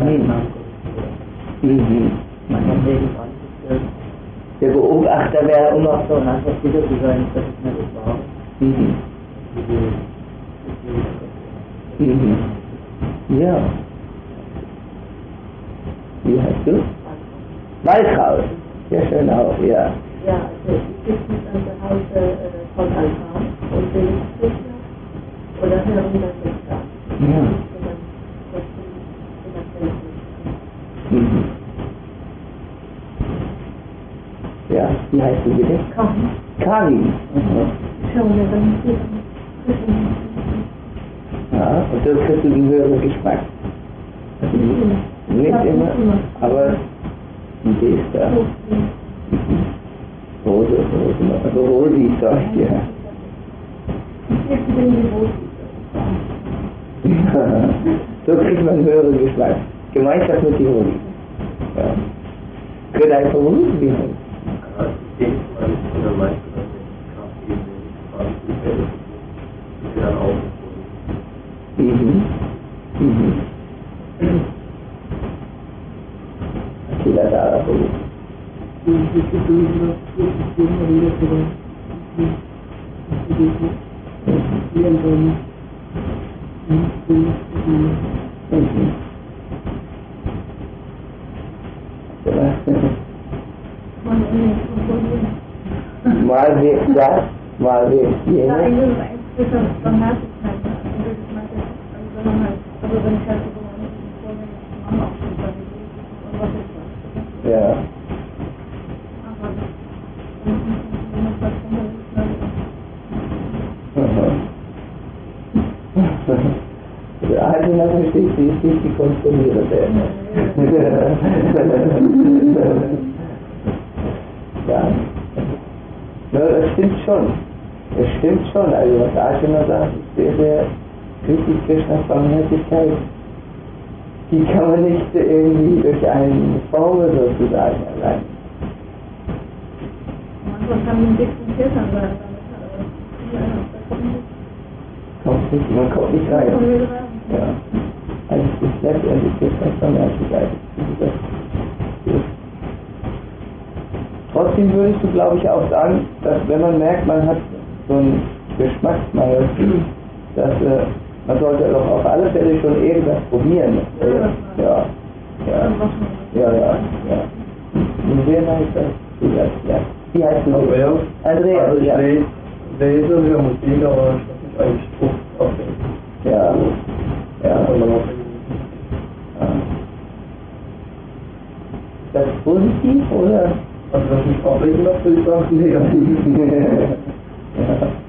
Mhm. Man kann irgendwann Der Beobachter wäre immer. so und einfach wieder zu sein, dass ich mir das war. Mhm. Mhm. Ja. Wie heißt du? Waltraud. Sehr schön auch, ja. Ja, also ich bin an der Hause von Alpha und bin Christner oder hören wir das jetzt gar nicht. Ja. Mhm. Ja, wie heißt du bitte? Karin. Karin. Mhm. Schaulerin. Ja, und so kriegst du den höheren Geschmack. Nicht immer, aber die ist da. Rose, also Rosi, sag ich dir. So kriegt man einen höheren Geschmack. Gemeinschaft mit die Rosi. Ja. Könnte ein Vermuten sein. Ich denke mal, ich bin der Meister, dass ich Kraft geben will, ich dann auch. Mhm. Mhm. Tidak ada apa. Mal wir das, mal wir hier. Ja, ich will einfach Barmherzigkeit. Also wenn ich halt so Mama auch schon bei mir und was ist das? Ja. Aber Also natürlich steht die konstruierte. Ja. Ja, das stimmt schon. Es stimmt schon. Also was Arjuna sagt, ist sehr, sehr wichtig, Krishnas Barmherzigkeit. Die kann man nicht irgendwie durch eine Formel sozusagen erreichen. manchmal kann man dicken Filtern sein. Man kommt nicht rein. Ja. Also es ist letztendlich Krishnas Barmherzigkeit. Trotzdem würdest du, glaube ich, auch sagen, dass wenn man merkt, man hat so einen Geschmacksmangel, dass man sollte doch auf alle Fälle schon irgendwas probieren. Ja. Ja. Ja, ja, ja. Und wer heißt das? Du das, ja. Wie heißt du? Andreas. Andreas, Also ich ja. lese höre Musik, aber ich habe mich eigentlich Druck auf den. Ja. Ja. Ja. Ist das positiv oder? Also dass mich aufregen lässt, würde ich sagen, negativ. Ja.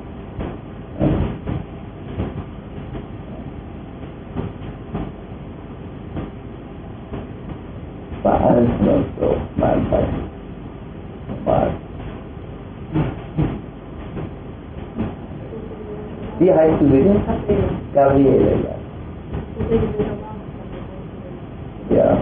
Verhalten und so, mein Fall. Normal. Wie heißt du bitte? Gabriele, ja. Ja.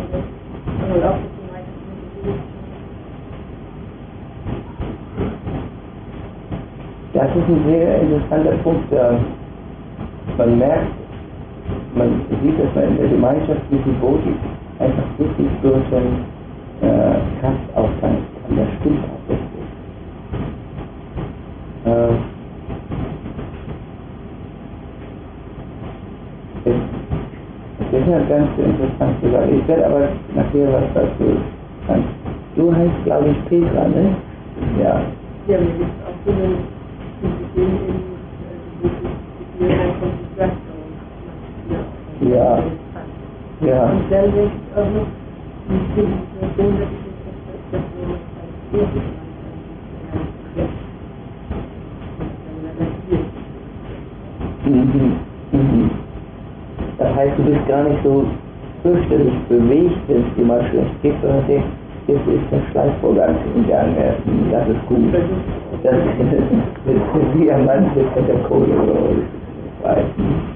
Das ist ein sehr interessanter Punkt. Man merkt, man sieht, dass man in der Gemeinschaft mit dem Bodhi einfach wirklich durch Kraft auftanken kann. Das stimmt auch wirklich. Das ist ja ganz interessant zu sagen. Ich werde aber nachher was dazu sagen. Du heißt, glaube ich, Petra, ne? Ja. Ja, mir gibt es auch so eine Ja. Ja. Und dann denke ich auch noch, die Situation, dass ich das so als Das heißt, du bist gar nicht so fürchterlich bewegt, wenn es dir mal schlecht geht, sondern denkst, jetzt ist der Schleifvorgang im Gang, das ist gut. Das ist wie ein Mann mit der Kohle oder ich weiß nicht.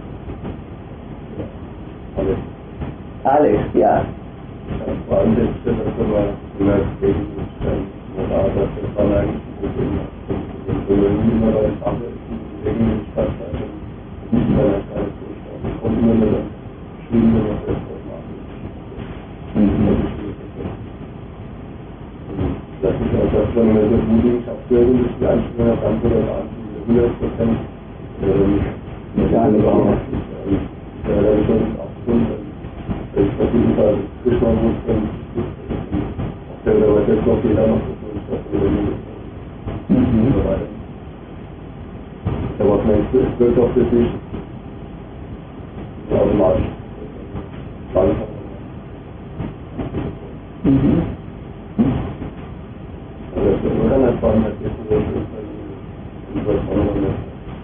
Alex, ja. Vor allem das ist immer gemerkt, gegen den Rat, dass das dann eigentlich wenn man nie immer bei der Sache ist, gegen den Stadtteil nicht mehr als eine Zustand. Und immer nur das Schlimme noch besser machen. Das ist auch das, wenn man so gut ist, auch sehr gut ist, die Einstellung auf andere oder andere 100%. Ja, nicht auch. Da ist schon auch schon, ich versuche da Krishna muss dann auf der Seite noch jeder noch so und so weiter. Aber es wird doch für sich automatisch langsam. Also das ist nur ganz spannend, dass jetzt so ist, was man noch nicht.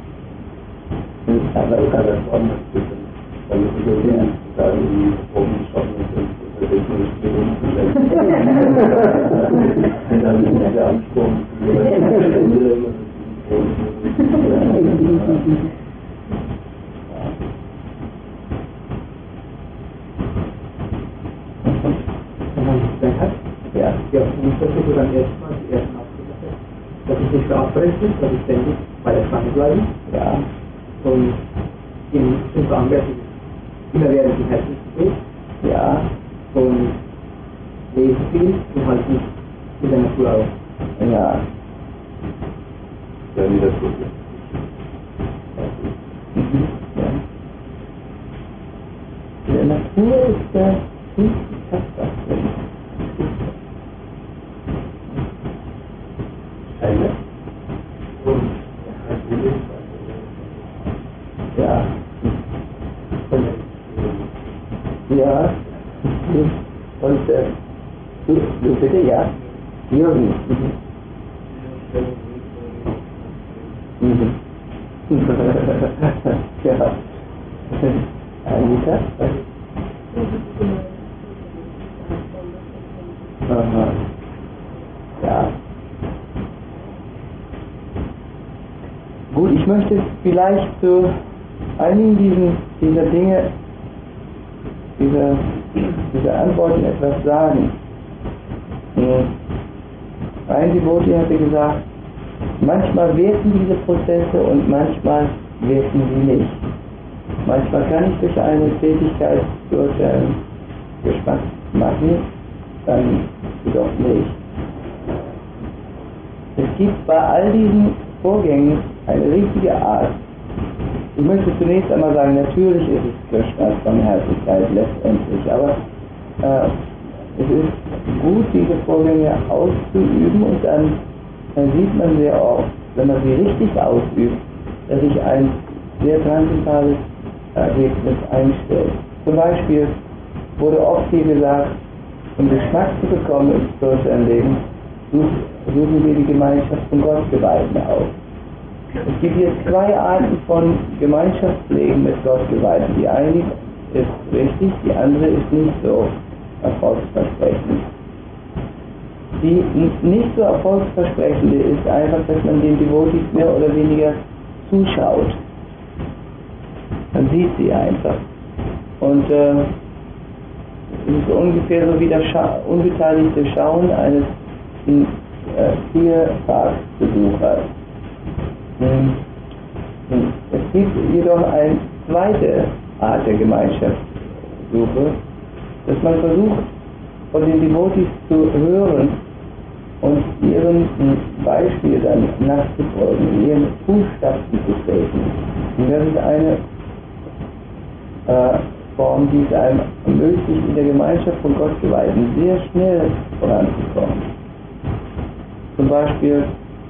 Aber es kann ganz spannend, dann ist es irgendwie da die Proben schaffen und das ist nicht und dann ist der Anspruch Ja. Ja, und ich versuche dann erstmal die ersten Auftritte, dass ich nicht verabrechne, dass ich ständig bei der Stange bleibe. Ja. Und im Zusammenwerk immer während die Herzlich geht. Ja. Und lese viel und halt nicht in der Natur auf. Ja. ja, wie das so ist. Ja. In der Natur ist der Kraftstoff drin. Eine. Und Ja. Ja. Und du bitte, ja. Jürgen. Ja. Anita? Aha. Ja. Gut, ich möchte vielleicht zu einigen dieser Dinge, dieser Antworten etwas sagen. Ein Devotee hatte gesagt, manchmal wirken diese Prozesse und manchmal wirken sie nicht. Manchmal kann ich durch eine Tätigkeit durch Geschmack machen, dann jedoch nicht. Es gibt bei all diesen Vorgängen eine richtige Art. Ich möchte zunächst einmal sagen, natürlich ist es Krishnas Barmherzigkeit letztendlich, aber es ist gut, diese Vorgänge auszuüben und dann sieht man sehr oft, wenn man sie richtig ausübt, dass sich ein sehr transzendentales Ergebnis einstellt. Zum Beispiel wurde oft hier gesagt, um Geschmack zu bekommen im spirituellen Leben, suchen wir die Gemeinschaft von Gottgeweihten auf. Es gibt jetzt zwei Arten von Gemeinschaftsleben mit Gottgeweihten. Die eine ist richtig, die andere ist nicht so erfolgsversprechend. Die nicht so erfolgsversprechende ist einfach, dass man den Devotees mehr oder weniger zuschaut. Man sieht sie einfach. Und Es ist ungefähr so wie das unbeteiligte Schauen eines Tierparkbesuchers. Es gibt jedoch eine zweite Art der Gemeinschaftssuche, dass man versucht, von den Devotees zu hören und ihren Beispiel dann nachzufolgen, ihren Fußstapfen zu treten. Und das ist eine Form, die es einem ermöglicht, in der Gemeinschaft von Gott zu weisen, sehr schnell voranzukommen. Zum Beispiel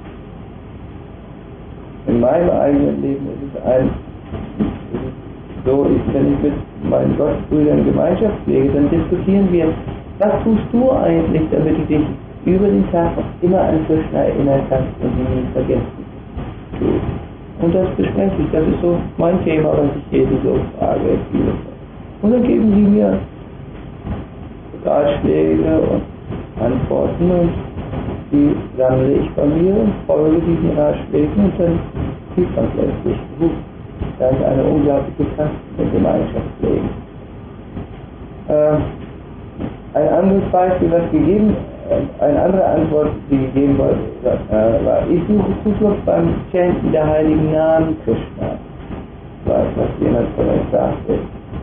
in meinem eigenen Leben ist es so, wenn ich mit meinen Gottesbrüdern Gemeinschaft pflege, dann diskutieren wir, was tust du eigentlich, damit du dich über den Tag noch immer an Krishna erinnern kannst und ihn nie vergessen tust. Und das bespreche ich, das ist so mein Thema, was ich jeden so frage. Und dann geben sie mir Ratschläge und Antworten und die sammle ich bei mir und folge diesen Ratschlägen und dann sieht man plötzlich, da ist eine unglaubliche Kraft der Gemeinschaft pflegen. Ein anderes Beispiel, eine andere Antwort, die gegeben wurde, war, ich suche Zuflucht beim Chanten der heiligen Namen Krishna, was jemand von euch sagte.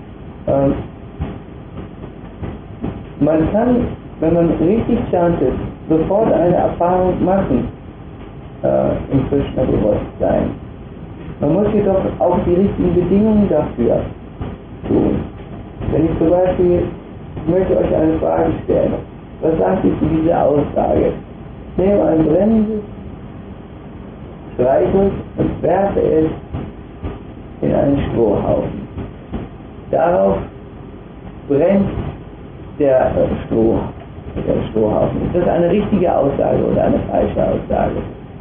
Man kann, wenn man richtig chantet, sofort eine Erfahrung machen im Krishna-Bewusstsein. Man muss jedoch auch die richtigen Bedingungen dafür tun. Wenn ich zum Beispiel, ich möchte euch eine Frage stellen, was sagt ihr zu dieser Aussage? Ich nehme ein brennendes Streichholz und werfe es in einen Strohhaufen. Darauf brennt der Strohhaufen. Ist das eine richtige Aussage oder eine falsche Aussage?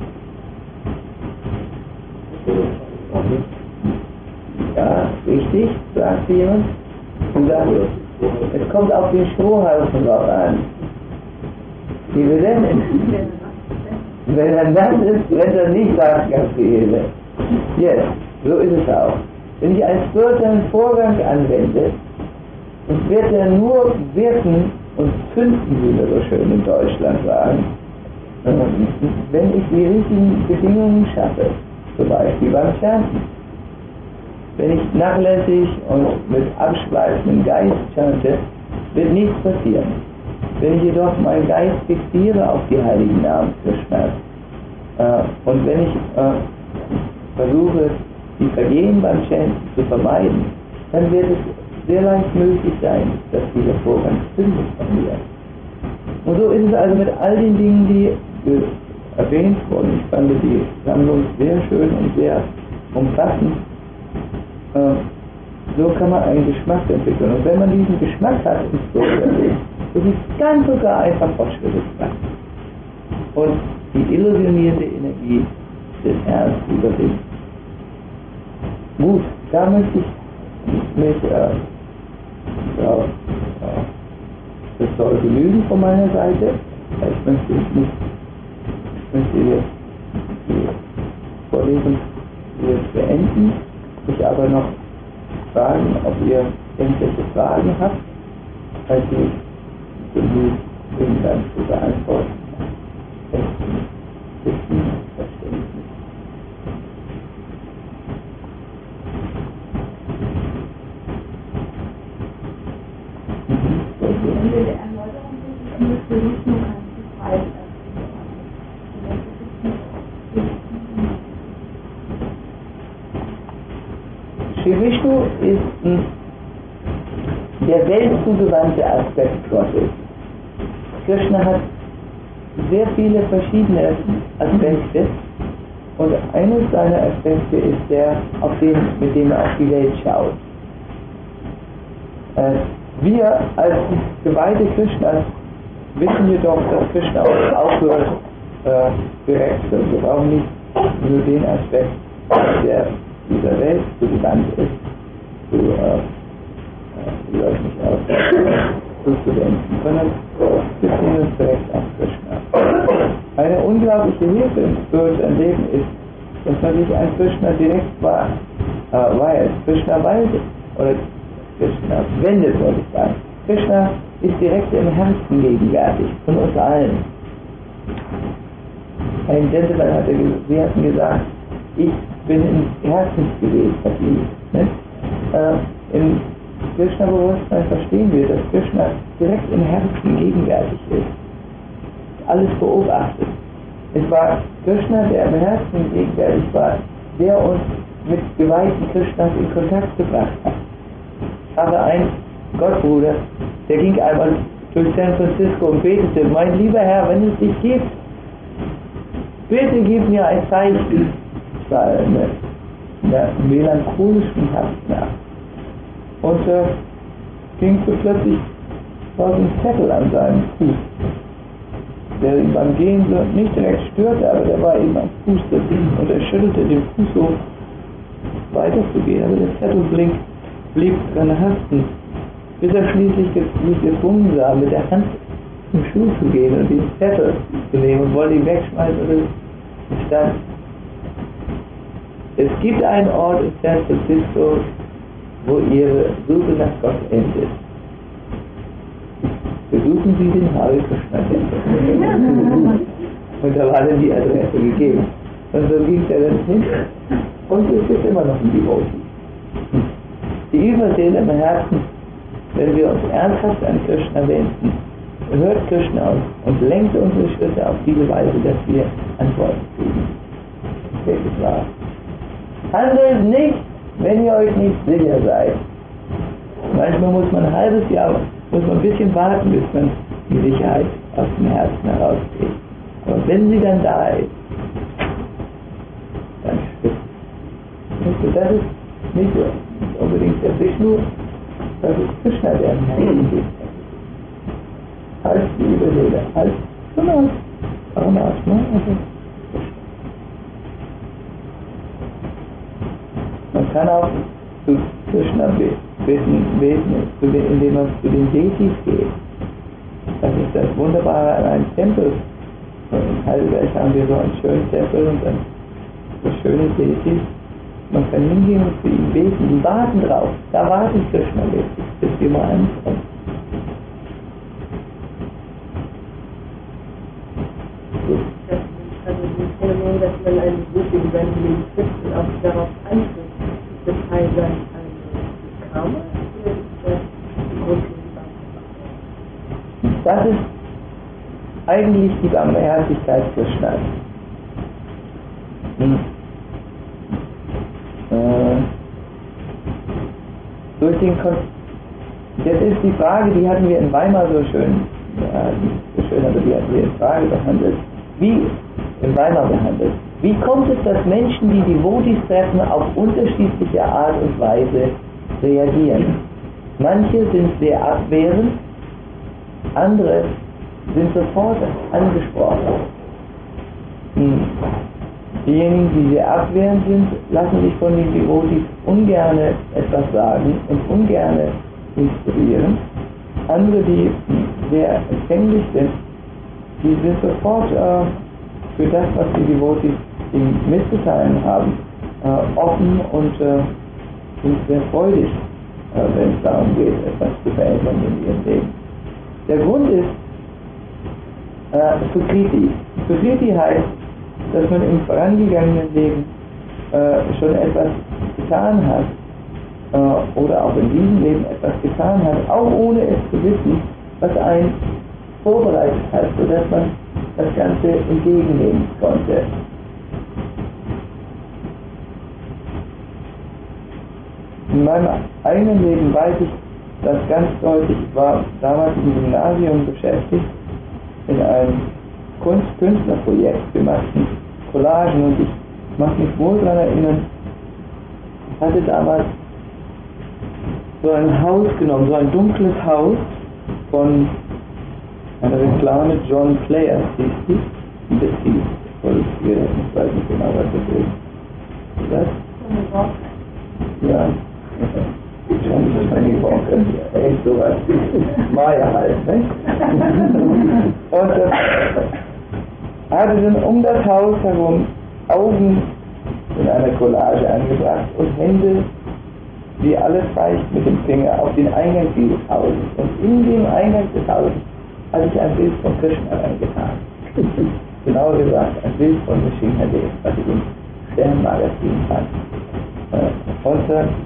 Ja, richtig, sagt jemand. Und sagt, es kommt auf den Strohhaufen drauf an. Wie wir denn? Wenn er nass ist, brennt er nicht, sagt Gabriele. Jetzt, so ist es auch. Wenn ich einen spirituellen Vorgang anwende, wird er nur wirken und zünden, wie wir so schön in Deutschland sagen, wenn ich die richtigen Bedingungen schaffe, zum Beispiel beim Chanten. Wenn ich nachlässig und mit abschweifendem Geist chante, wird nichts passieren. Wenn ich jedoch meinen Geist fixiere auf die heiligen Namen Krishnas und wenn ich versuche, die Vergehen beim Chanten zu vermeiden, dann wird es sehr leicht möglich sein, dass dieser Vorgang zündet von mir. Und so ist es also mit all den Dingen, die erwähnt wurden. Ich fand die Sammlung sehr schön und sehr umfassend. So kann man einen Geschmack entwickeln. Und wenn man diesen Geschmack hat, ist es ganz sogar einfach Fortschritte zu machen. Und die illusionierende Energie des Herrn überwinden. Gut, da möchte ich mich, das soll genügen von meiner Seite. Ich möchte jetzt die Vorlesung jetzt beenden. Ich aber noch fragen, ob ihr irgendwelche Fragen habt, falls ihr bemüht bin, dann zu beantworten. Shri Vishnu ist der weltzugewandte Aspekt Gottes. Krishna hat sehr viele verschiedene Aspekte und eines seiner Aspekte ist der, mit dem er auf die Welt schaut. Wir als Geweihte Krishnas wissen jedoch, dass Krishna aufhört direkt. Wir brauchen nicht nur den Aspekt, der dieser Welt zugewandt ist, zuzuwenden, sondern wir sehen uns direkt auf Krishna. Eine unglaubliche Hilfe im spirituellen Leben ist, dass man sich an Krishna direkt weiß. Krishna weiß, oder Krishna wendet, wollte ich sagen. Krishna ist direkt im Herzen gegenwärtig, von uns allen. Ein Gentleman wir hatten gesagt, ich bin im Herzensgebet verliebt. Ne? Im Krishna-Bewusstsein verstehen wir, dass Krishna direkt im Herzen gegenwärtig ist. Alles beobachtet. Es war Krishna, der im Herzen gegenwärtig war, der uns mit geweihten Krishnas in Kontakt gebracht hat. Ich habe einen Gottbruder, der ging einmal durch San Francisco und betete: Mein lieber Herr, wenn es dich gibt, bitte gib mir ein Zeichen. Es war in der melancholischen Herbstnacht. Und ging so plötzlich war ein Zettel an seinem Fuß, der ihn beim Gehen so nicht direkt störte, aber der war ihm am Fuß und er schüttelte den Fuß so weiterzugehen, aber der Zettel blieb dran haften, bis er schließlich sich gezwungen sah, mit der Hand zum Schuh zu gehen und den Zettel zu nehmen und wollte ihn wegschmeißen und stand. Es gibt einen Ort in San Francisco, wo Ihre Suche nach Gott endet. Besuchen Sie den Hare Krishna Tempel. Und da war dann die Adresse gegeben. Und so ging er dann hin und es ist immer noch ein Devotee. Die Überseele im Herzen, wenn wir uns ernsthaft an Krishna wenden, hört Krishna uns und lenkt unsere Schritte auf diese Weise, dass wir Antworten kriegen. Das ist wahr. Handelt nicht, wenn ihr euch nicht sicher seid. Manchmal muss man ein halbes Jahr, muss man ein bisschen warten, bis man die Sicherheit aus dem Herzen herauskriegt. Aber wenn sie dann da ist, dann stimmt. Und das ist nicht unbedingt der Vishnu, das ist Krishna, der im Herzen geht. Als die Überseele, als Paramatma, also man kann auch zu Krishna beten, indem man zu den Deities geht. Das ist das Wunderbare an einem Tempel. In Heidelberg haben wir so einen schönen Tempel und dann so schöne Deities. Man kann hingehen und für ihn beten, die warten drauf. Da wartet Krishna wirklich, bis wir mal ankommen. Also das Phänomen, dass man einen Buch in seinem Leben trifft und auch darauf eintritt, ist das Teil dann ein Karma oder ist das die Grundlage? Das ist eigentlich die Barmherzigkeit Krishnas. Durch den Jetzt ist die Frage, die hatten wir in Weimar so schön, aber die hatten wir in Frage behandelt. Wie kommt es, dass Menschen, die Devotees treffen, auf unterschiedliche Art und Weise reagieren? Manche sind sehr abwehrend, andere sind sofort angesprochen. Diejenigen, die sehr abwehrend sind, lassen sich von den Devotees ungern etwas sagen und ungern inspirieren. Andere, die sehr empfänglich sind, die sind sofort für das, was die Devotees ihnen mitzuteilen haben, offen und sind sehr freudig, wenn es darum geht, etwas zu verändern in ihrem Leben. Der Grund ist Sukriti. Sukriti heißt, dass man im vorangegangenen Leben schon etwas getan hat oder auch in diesem Leben etwas getan hat, auch ohne es zu wissen, was einen vorbereitet hat, sodass man das Ganze entgegennehmen konnte. In meinem eigenen Leben weiß ich das ganz deutlich. Ich war damals im Gymnasium beschäftigt in einem Künstlerprojekt. Wir machten Collagen und ich mag mich wohl daran erinnern, ich hatte damals so ein Haus genommen, so ein dunkles Haus von einer Reklame, John Player hieß die, das hieß, ich weiß nicht genau, was das ist. Das? Ja. Schon eine Woche, echt sowas. Maya halt, ne? Und hatte dann um das Haus herum Augen in einer Collage angebracht und Hände die alles reicht mit dem Finger auf den Eingang dieses Hauses. Und in dem Eingang des Hauses hatte ich ein Bild von Krishna reingetan. Genauer gesagt, ein Bild von Nrsimhadev, was ich im Sternmagazin fand. Und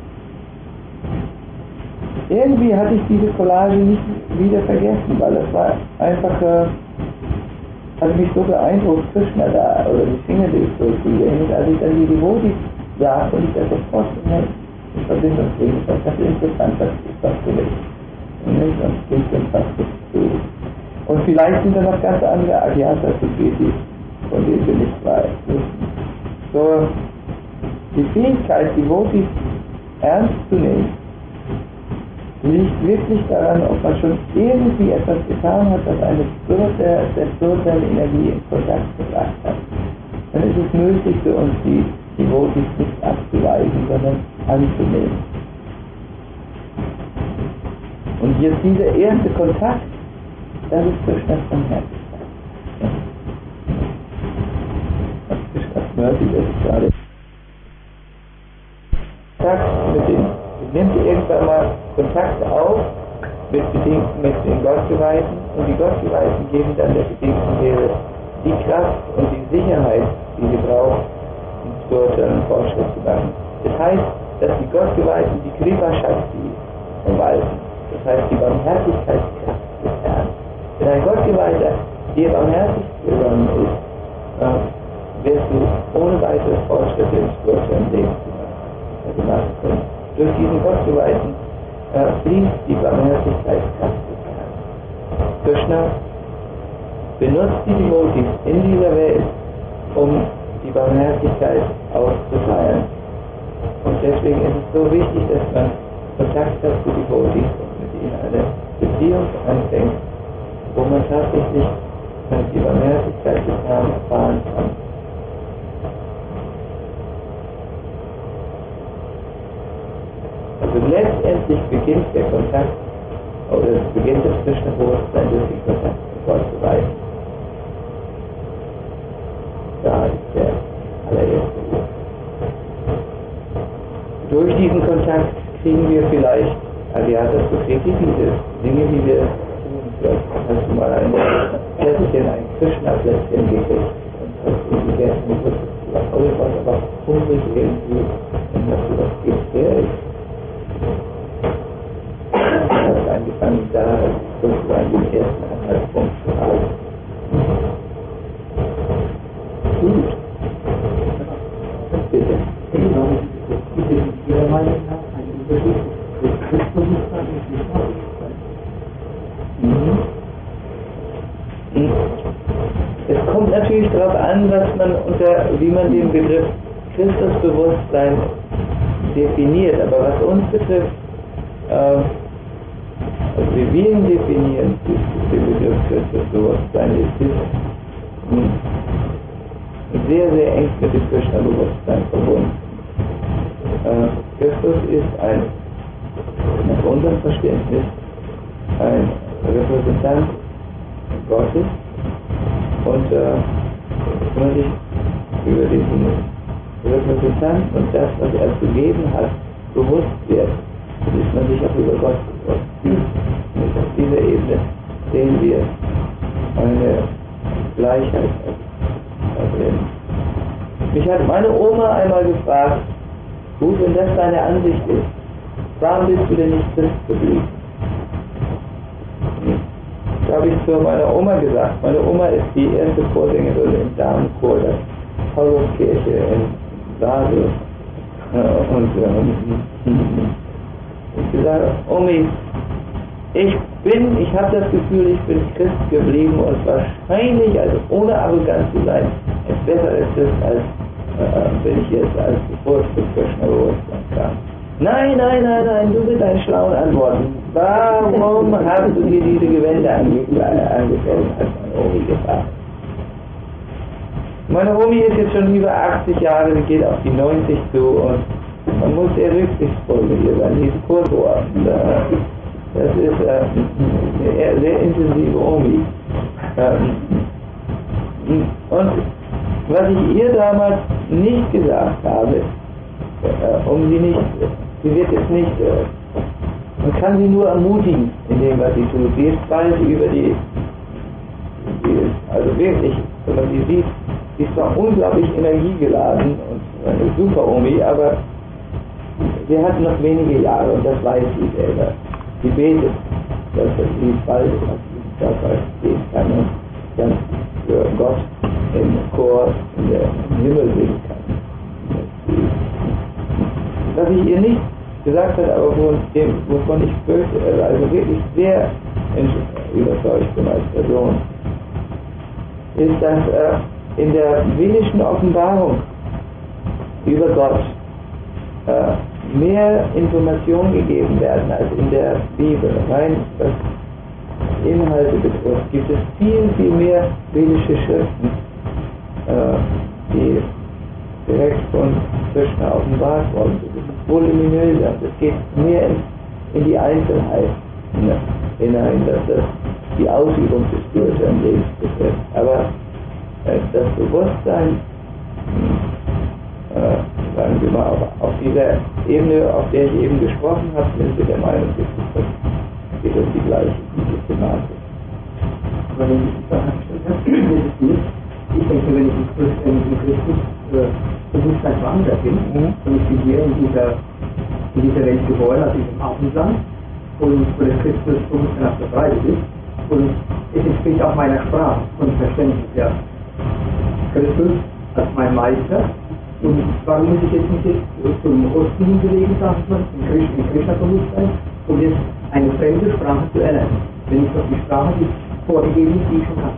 irgendwie hatte ich diese Collage nicht wieder vergessen, weil das war einfach, hat mich so beeindruckt, Krishna da, oder Nrsimhadev so zu sehen. Und als ich dann die Devotis sah, und ich das sofort in Verbindung bringen, das ist interessant, das ist das für mich. Und das klingt dann fast zu. Und vielleicht sind da noch ganz andere Agyata-Sukritis, von denen wir nicht wissen. So, die Fähigkeit, Devotis ernst zu nehmen, liegt wirklich daran, ob man schon irgendwie etwas getan hat, das eine spirituelle Energie in Kontakt gebracht hat. Dann ist es nötig für uns, die Devotis nicht abzuweisen, sondern anzunehmen. Und jetzt dieser erste Kontakt, das ist Krishnas Barmherzigkeit. Das ist Krishnas Mercy, das ist gerade Kontakt mit dem, nimmt irgendwann mal Kontakt auf mit den Gottgeweihten, und die Gottgeweihten geben dann der bedingten Seele die Kraft und die Sicherheit, die sie braucht, um spirituellen Fortschritt zu machen. Das heißt, dass die Gottgeweihten die Kripa Shakti verwalten. Das heißt, die Barmherzigkeitskraft des Herrn. Wenn ein Gottgeweihter dir barmherzig geworden ist, wirst du ohne weitere Fortschritte im spirituellen Leben machen können. Durch diesen Gottgeweihten fließt die Barmherzigkeitskraft des Herrn. Krishna benutzt die Devotis in dieser Welt, um die Barmherzigkeit auszuteilen. Und deswegen ist es so wichtig, dass man Kontakt hat zu Devotis und mit ihnen eine Beziehung anfängt, wo man tatsächlich die Barmherzigkeit des Herrn erfahren kann. Also letztendlich beginnt der Kontakt, oder es beginnt das Krishna-Bewusstsein durch den Kontakt mit Gott zu weisen. Da ist der allererste Weg. Durch diesen Kontakt kriegen wir vielleicht Agyata-Sukriti, diese Dinge, die wir tun. Vielleicht hast du mal ein Krishna-Plätzchen gekriegt und hast du gegessen und wusstest du was, oder du warst aber hungrig irgendwie und hast du was gibst her. Ich habe angefangen, da sozusagen den ersten Anhaltspunkt zu haben. Gut. Bitte. Ihrer Meinung nach ein Unterschied zwischen Christbewusstsein und Krishna-Bewusstsein? Es kommt natürlich darauf an, wie man den Begriff Christusbewusstsein definiert, aber was uns betrifft, also wie wir ihn definieren, den Begriff Christusbewusstsein, ist sehr, sehr eng mit dem Krishna-Bewusstsein verbunden. Christus ist nach unserem Verständnis ein Repräsentant Gottes, und wenn man sich über diesen Repräsentanten und das, was er zu geben hat, bewusst wird, dann ist man sich auch über Gott bewusst. Und auf dieser Ebene sehen wir eine Gleichheit drin. Mich hat meine Oma einmal gefragt, gut, wenn das deine Ansicht ist, warum bist du denn nicht Christ geblieben? Da habe ich zu meiner Oma gesagt, meine Oma ist die erste Chorsängerin im Damenchor der Pauluskirche in Basel. Und ich gesagt, Omi, ich habe das Gefühl, ich bin Christ geblieben und wahrscheinlich, also ohne arrogant zu sein, ein besserer Christ, als wenn ich jetzt als Geburtstag Krishna-Bewusstsein kam. Nein, du mit deinen schlauen Antworten. Warum hast du dir diese Gewände angezogen, hat meine Omi gefragt. Meine Omi ist jetzt schon über 80 Jahre, sie geht auf die 90 zu, und man muss sehr rücksichtsvoll mit ihr sein, sie ist Kurtor. Das ist eine sehr intensive Omi. Und was ich ihr damals nicht gesagt habe, sie wird jetzt nicht, man kann sie nur ermutigen in dem, was sie tut. Sie ist bald über also wirklich, wenn man sie sieht, sie ist zwar unglaublich energiegeladen und eine super Omi, aber sie hat noch wenige Jahre und das weiß sie selber. Sie betet, dass sie bald auf diesem Körper stehen kann und dann für Gott im Chor im Himmel singen kann. Was ich ihr nicht gesagt habe, aber wovon ich also wirklich sehr überzeugt bin als Person, ist, dass in der biblischen Offenbarung über Gott mehr Informationen gegeben werden als in der Bibel. Rein was Inhalte betrifft, gibt es viel, viel mehr biblische Schriften, die direkt von Krishna offenbart worden sind. Das ist voluminöser, das geht mehr in die Einzelheit hinein, dass das die Ausübung des spirituellen Lebens betrifft. Aber das Bewusstsein, sagen wir mal, auf dieser Ebene, auf der ich eben gesprochen habe, sind wir der Meinung, das geht um die gleiche Thematik. Aber wenn ich die Frage gestellt habe, ist es nicht. Ich denke, wenn ich im Christus Bewusstsein verankert bin, und ich bin hier in dieser Welt geboren, also in dem Abendland, und wo das Christus Bewusstsein auf der Breite ist, und es entspricht auch meiner Sprache und Verständnis, ja. Christus als mein Meister, und warum muss ich jetzt nicht zum Osten hinbewegen, sagt man, im Krishna-Bewusstsein, um jetzt eine fremde Sprache zu erlernen, wenn ich doch die Sprache, die vorgegeben ist, die ich schon habe.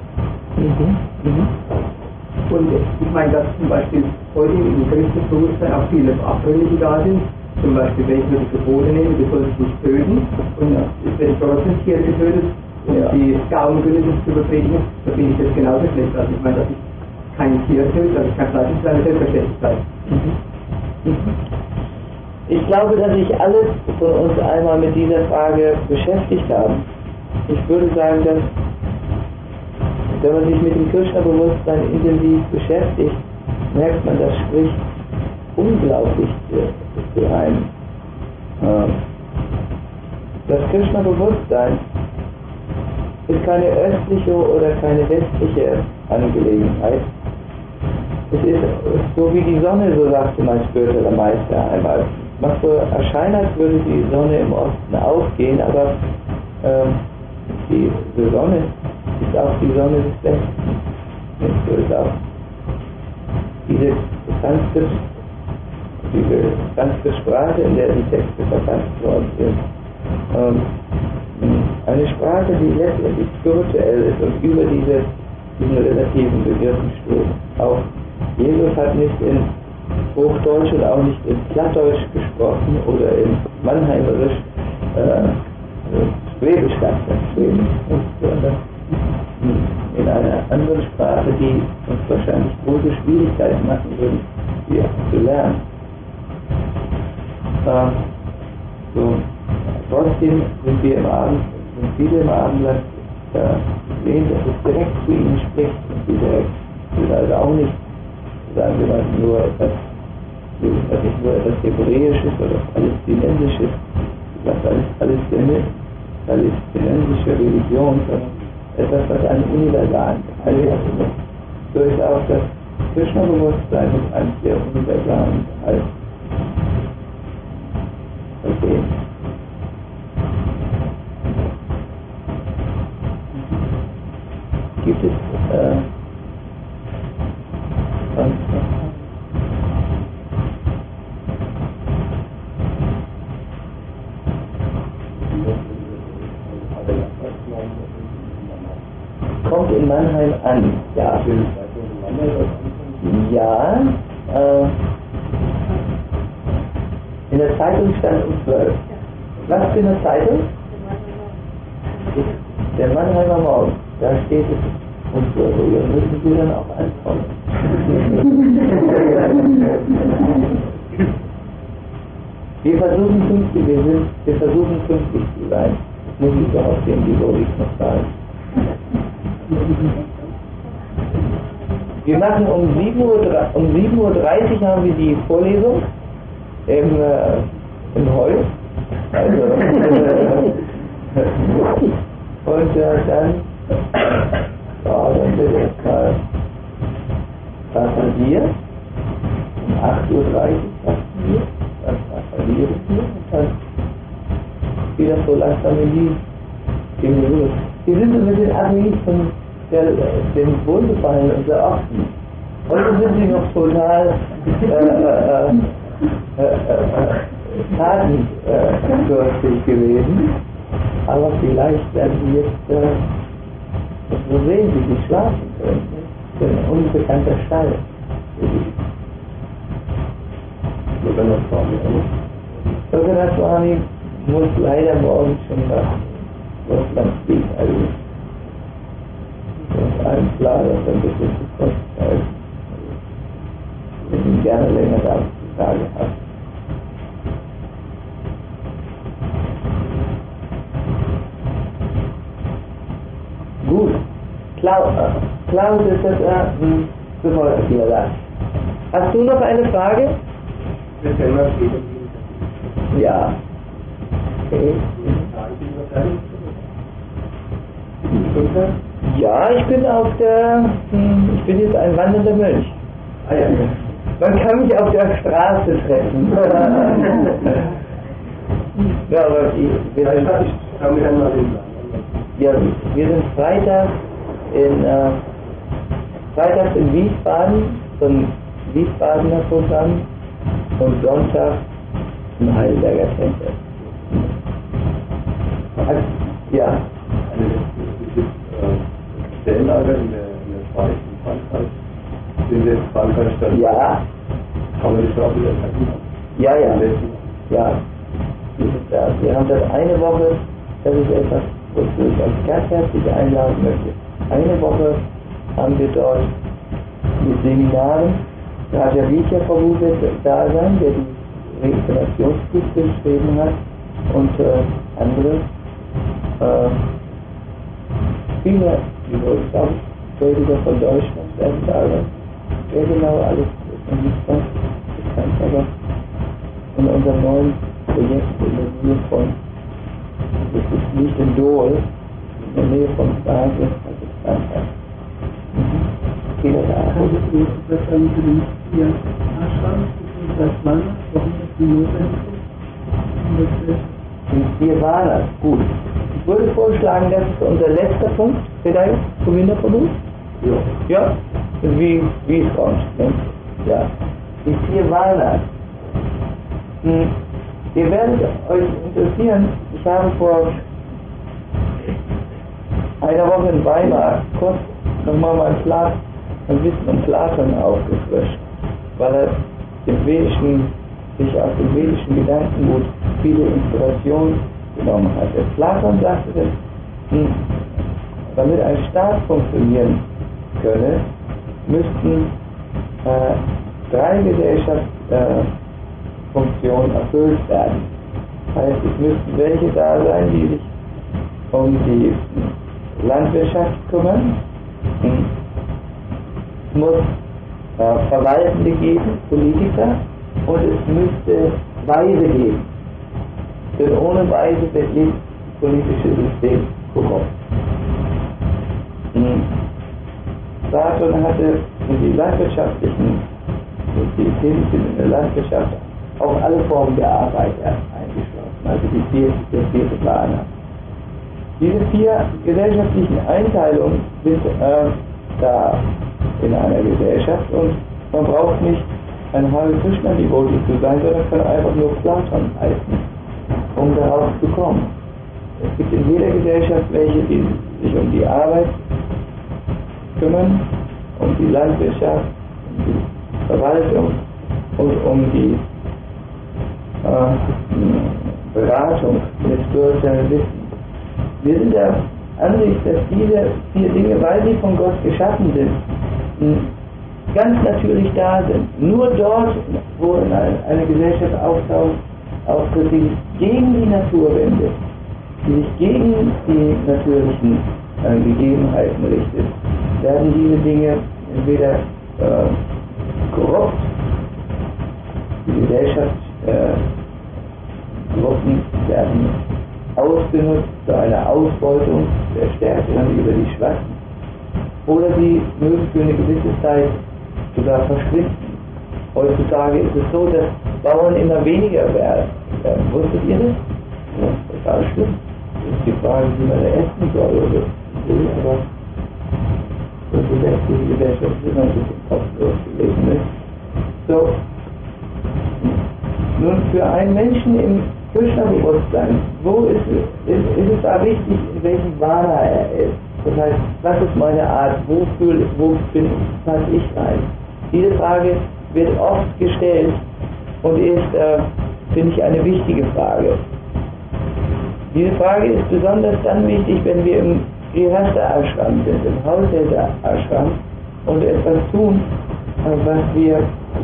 Und ich meine, dass zum Beispiel heute im Christusbewusstsein auch viele Abtrünnige da sind, zum Beispiel, wenn ich mir die Gebote nehme, du sollst nicht töten, und es wird trotzdem Tier getötet, und die Gaumengünde zu übertreten, da finde ich das genauso schlecht. Also ich meine, dass ich kein Tier töte, dass ich kein Fleisch ist, eine Selbstverständlichkeit. Ich glaube, dass sich alle von uns einmal mit dieser Frage beschäftigt haben. Ich würde sagen, dass wenn man sich mit dem Krishna-Bewusstsein intensiv beschäftigt, merkt man, das spricht unglaublich für einen. Das Krishna-Bewusstsein ist keine östliche oder keine westliche Angelegenheit. Es ist so wie die Sonne, so sagte mein spiritueller Meister einmal. Es macht so erscheinen, als würde die Sonne im Osten aufgehen, aber die Sonne ist auch die Sonne des Westens. So ist auch diese Sanskrit-Sprache, in der die Texte verfasst worden sind, eine Sprache, die letztendlich spirituell ist und über diesen relativen Begriffen steht. Auch Jesus hat nicht in Hochdeutsch und auch nicht in Plattdeutsch gesprochen oder in Mannheimerisch, Schwäbisch ganz Schwäbisch, sondern in einer anderen Sprache, die uns wahrscheinlich große Schwierigkeiten machen würde, sie zu lernen. Trotzdem sind viele im Abendland sehen, dass es direkt zu ihnen spricht und sie direkt also auch nicht, sagen wir mal, nur etwas Hebräisches oder Palästinensisches, das palästinensische Religion, sondern etwas, was einen universalen Gehalt hat. So ist auch das Krishna-Bewusstsein mit einem sehr universalen Gehalt versehen. Gibt es sonst noch? Kommt in Mannheim an, ja. Ja, in der Zeitung stand um 12. Was für eine Zeitung? Der Mannheimer Morgen. Da steht es um 12 Uhr. Müssen Sie dann auch ankommen. Wir versuchen pünktlich zu sein. Muss ich so aussehen, wie soll ich noch sagen. Wir machen um 7:30 Uhr haben wir die Vorlesung im Holz. Also, und dann wird erstmal rasiert. Um 8:30 Uhr rasiert, dann rasieren wir und dann wieder so langsam in die Ruhe. Die sind so ein bisschen abhängig von dem Wohlgefallen unserer Ochsen. Heute sind sie noch total tatendurstig gewesen, aber vielleicht werden sie jetzt so sehen, wie sie schlafen können. Das ist ein unbekannter Stall. Logannath Swami muss leider morgen schon nach Russland fliegen. Also ist allen klar, dass er ein bisschen zu kurz ist. Ich hätte ihn gerne länger da gehabt. Gut. Klaus ist das sofort wieder da. Hast du noch eine Frage? Ja. Okay. Ja, ich bin jetzt ein wandernder Mönch. Man kann mich auf der Straße treffen. Ja, aber wir sind freitags in Wiesbaden, zum Wiesbadener Programm, und Sonntag im Heidelberger Tempel. Ja. Stellenlager in der Schweiz, in Frankreich. Sind jetzt Frankreich dann? Ja. Kann man das auch wieder treffen? Ja. Wir haben das eine Woche, das ist etwas, wozu ich euch ganz herzlich einladen möchte. Eine Woche haben wir dort mit Seminaren. Raja Vidya Prabhu wird da sein, der die Reinkarnationsbuch geschrieben hat, und andere. Viele, die wohl Prediger von Deutschland werden da sein. Wer genau alles ist noch nicht ganz bekannt, aber in unserem neuen Projekt in der Nähe von, das ist nicht in Dole, in der Nähe von Basel, also Frankreich. Jeder da. Das dann für den hier Ashram, das Land, warum das die notwendig ist? Die Nirvana, gut. Ich würde vorschlagen, das ist unser letzter Punkt, vielleicht, Govinda Prabhu? Ja? Wie es kommt. Ne? Ja. Die Nirvana. Ihr werdet euch interessieren, ich habe vor einer Woche in Weimar kurz nochmal ein bisschen um Platon aufgefrischt, weil er sich aus dem vedischen Gedankengut viele Inspirationen genommen hat. Platon sagte, damit ein Staat funktionieren könne, müssten 3 Gesellschaftsfunktionen erfüllt werden. Das heißt, es müssten welche da sein, die sich um die Landwirtschaft kümmern. Es muss Verwaltende geben, Politiker, und es müsste Weise geben. Denn ohne Weise wird jedes politische System korrupt. Platon hatte die landwirtschaftlichen, die Tätigkeit in der Landwirtschaft auch alle Formen der Arbeit eingeschlossen, also der vierte Planer. Diese 4 gesellschaftlichen Einteilungen sind da in einer Gesellschaft, und man braucht nicht ein Hare Krishna Devotee zu sein, sondern kann einfach nur Platon heißen, um darauf zu kommen. Es gibt in jeder Gesellschaft welche, die sich um die Arbeit kümmern, um die Landwirtschaft, um die Verwaltung und um die Beratung mit spirituellen Wissen. Wir sind der Ansicht, dass diese 4 Dinge, weil sie von Gott geschaffen sind, ganz natürlich da sind. Nur dort, wo eine Gesellschaft auftritt, die sich gegen die Natur wendet, die sich gegen die natürlichen Gegebenheiten richtet, werden diese Dinge entweder korrupt, die Gesellschaft Gruppen werden ausgenutzt zu einer Ausbeutung der Stärkeren über die Schwachen, oder sie mögen für eine gewisse Zeit sogar verschwinden. Heutzutage ist es so, dass Bauern immer weniger werden. Wusstet ihr das? Ja, total schlimm. Das ist die Frage, wie man da essen soll oder will, aber das ist die Gesellschaft immer ein bisschen kopflos gewesen. Ne? So, nun für einen Menschen im Krishna-Bewusstsein, wo ist es da wichtig, in welchem Vana er ist? Das heißt, was ist meine Art, wo passe ich rein? Diese Frage wird oft gestellt und ist, finde ich, eine wichtige Frage. Diese Frage ist besonders dann wichtig, wenn wir im Grihastha-Ashram sind, im Haushälter-Ashram, und etwas tun, was wir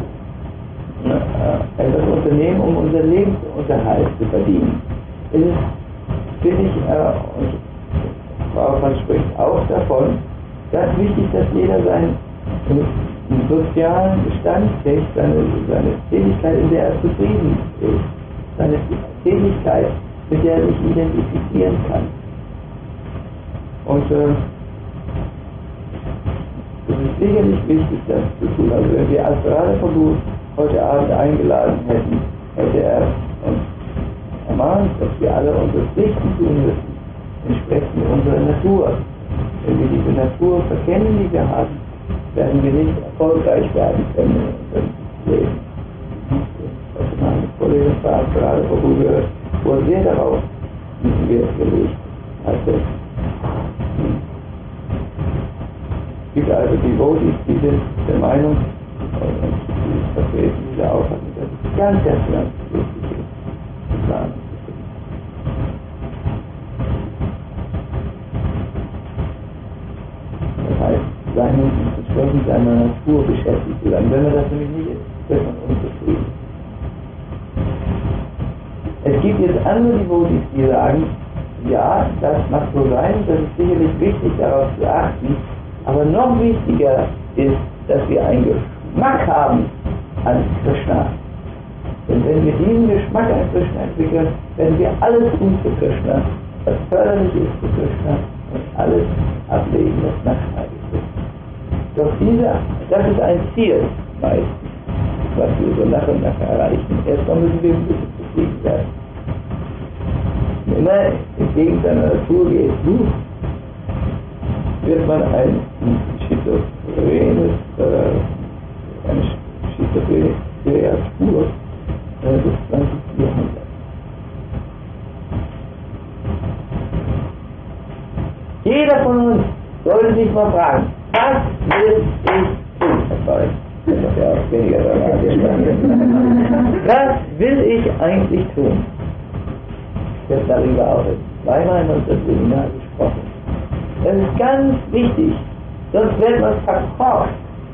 etwas unternehmen, um unseren Lebensunterhalt zu verdienen. Es ist, finde ich, und Frau Mann spricht auch davon, ganz wichtig, dass jeder seinen sozialen Bestand kriegt, seine Tätigkeit, in der er zufrieden ist, seine Tätigkeit, mit der er sich identifizieren kann. Und es ist sicherlich wichtig, das zu tun. Also wenn wir als Radha-Prabhu heute Abend eingeladen hätten, hätte er uns ermahnt, dass wir alle unsere Pflichten tun müssen, entsprechend unserer Natur. Wenn wir diese Natur verkennen, die wir haben, werden wir nicht erfolgreich werden können in unserem Leben. Was meine Kollegin gerade gehört, wo sehr darauf Wert gelegt hatte. Es gibt also Devotees, die sind der Meinung, und die vertreten diese Auffassung, dass es ganz wichtig ist, zu planen. Das heißt, entsprechend seiner Natur beschäftigt zu sein. Wenn man das nämlich nicht ist, wird man unzufrieden. Es gibt jetzt andere Devotees, die sagen, ja, das mag so sein, das ist sicherlich wichtig, darauf zu achten, aber noch wichtiger ist, dass wir einen Geschmack haben an Krishna. Denn wenn wir diesen Geschmack an Krishna entwickeln, werden wir alles tun für Krishna, was förderlich ist für Krishna, und alles ablegen, was nachhaltig ist. Doch das ist ein Ziel meistens, was wir so nach und nach erreichen. Erstmal müssen wir ein bisschen zufrieden sein. Wenn immer entgegen seiner Natur geht, wird man ein eine schizophrene Spur des 20. Jahrhunderts. Jeder von uns sollte sich mal fragen, was will ich tun? Was will ich eigentlich tun? Ich habe darüber auch zweimal in unserem Seminar gesprochen. Das ist ganz wichtig, sonst wird man verkauft.